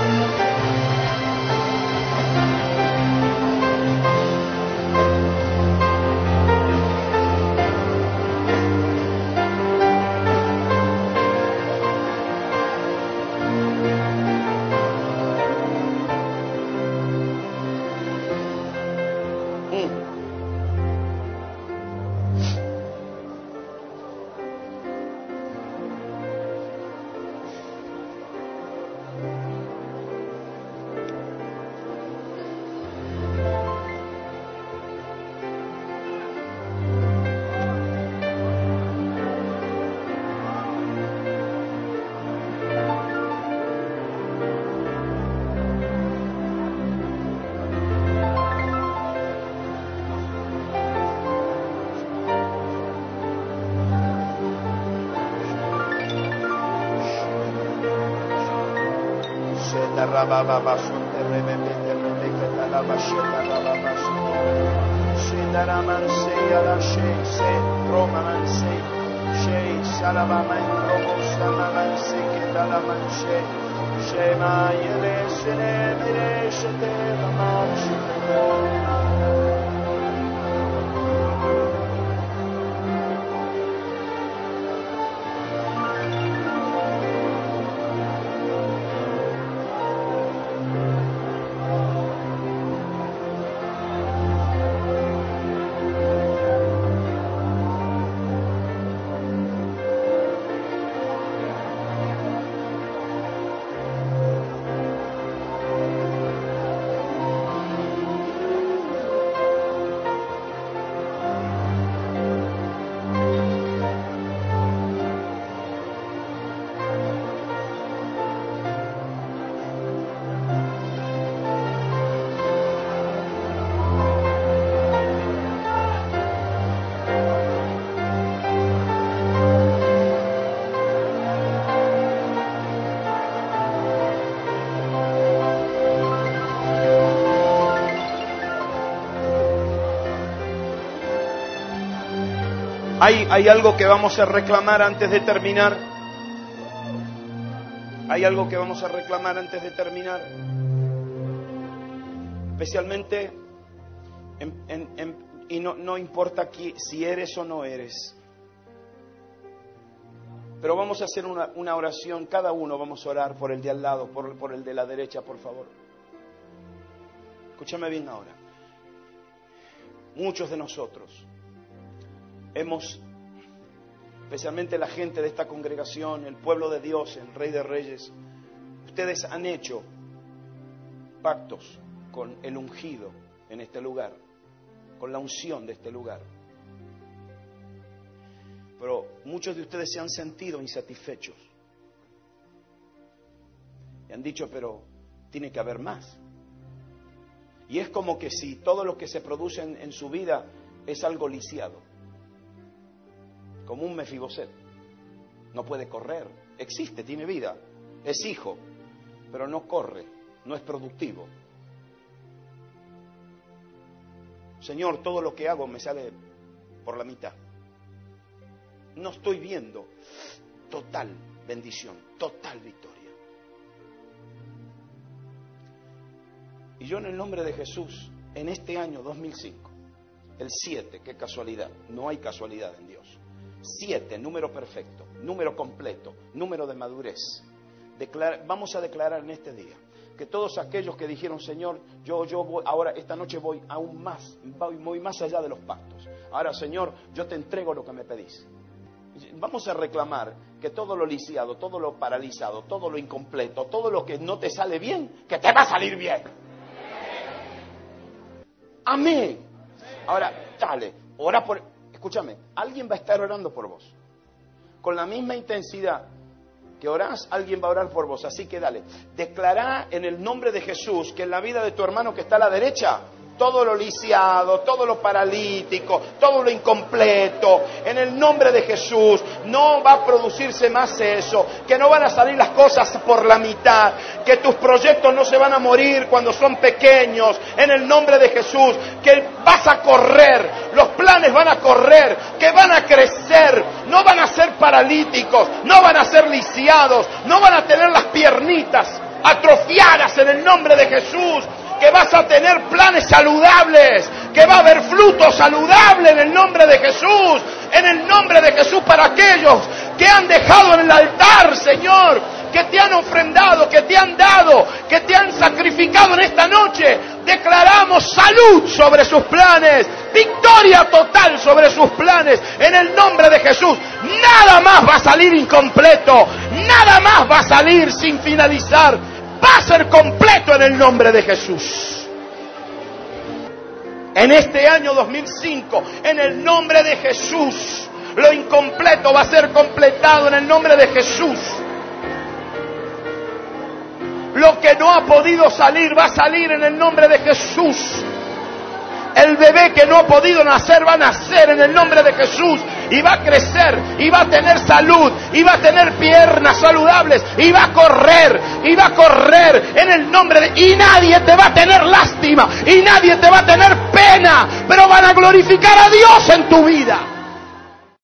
Hay algo que vamos a reclamar antes de terminar. Hay algo que vamos a reclamar antes de terminar. Especialmente, y no importa aquí, si eres o no eres. Pero vamos a hacer una oración, cada uno vamos a orar por el de al lado, por el de la derecha, por favor. Escúchame bien ahora. Muchos de nosotros hemos, especialmente la gente de esta congregación, el pueblo de Dios, el Rey de Reyes, ustedes han hecho pactos con el ungido en este lugar, con la unción de este lugar. Pero muchos de ustedes se han sentido insatisfechos y han dicho, pero tiene que haber más. Y es como que si todo lo que se produce en su vida es algo lisiado, como un Mefiboset. No puede correr, existe, tiene vida, es hijo, pero no corre, no es productivo. Señor, todo lo que hago me sale por la mitad. No estoy viendo total bendición, total victoria. Y yo en el nombre de Jesús, en este año 2005, el 7, qué casualidad, no hay casualidad en Dios. 7, número perfecto, número completo, número de madurez. Vamos a declarar en este día que todos aquellos que dijeron, Señor, yo voy, ahora esta noche voy aún más, voy más allá de los pactos. Ahora, Señor, yo te entrego lo que me pedís. Vamos a reclamar que todo lo lisiado, todo lo paralizado, todo lo incompleto, todo lo que no te sale bien, que te va a salir bien. Amén. Ahora, dale, ora por... Escúchame, alguien va a estar orando por vos. Con la misma intensidad que orás, alguien va a orar por vos. Así que dale, declará en el nombre de Jesús que en la vida de tu hermano que está a la derecha, todo lo lisiado, todo lo paralítico, todo lo incompleto. En el nombre de Jesús no va a producirse más eso, que no van a salir las cosas por la mitad, que tus proyectos no se van a morir cuando son pequeños. En el nombre de Jesús, que vas a correr, los planes van a correr, que van a crecer, no van a ser paralíticos, no van a ser lisiados, no van a tener las piernitas atrofiadas en el nombre de Jesús, que vas a tener planes saludables, que va a haber fruto saludable en el nombre de Jesús, en el nombre de Jesús, para aquellos que han dejado en el altar, Señor, que te han ofrendado, que te han dado, que te han sacrificado en esta noche. Declaramos salud sobre sus planes, victoria total sobre sus planes, en el nombre de Jesús. Nada más va a salir incompleto, nada más va a salir sin finalizar, va a ser completo en el nombre de Jesús. En este año 2005, en el nombre de Jesús, lo incompleto va a ser completado en el nombre de Jesús. Lo que no ha podido salir va a salir en el nombre de Jesús. El bebé que no ha podido nacer va a nacer en el nombre de Jesús, y va a crecer, y va a tener salud, y va a tener piernas saludables, y va a correr en el nombre de... Y nadie te va a tener lástima, y nadie te va a tener pena, pero van a glorificar a Dios en tu vida.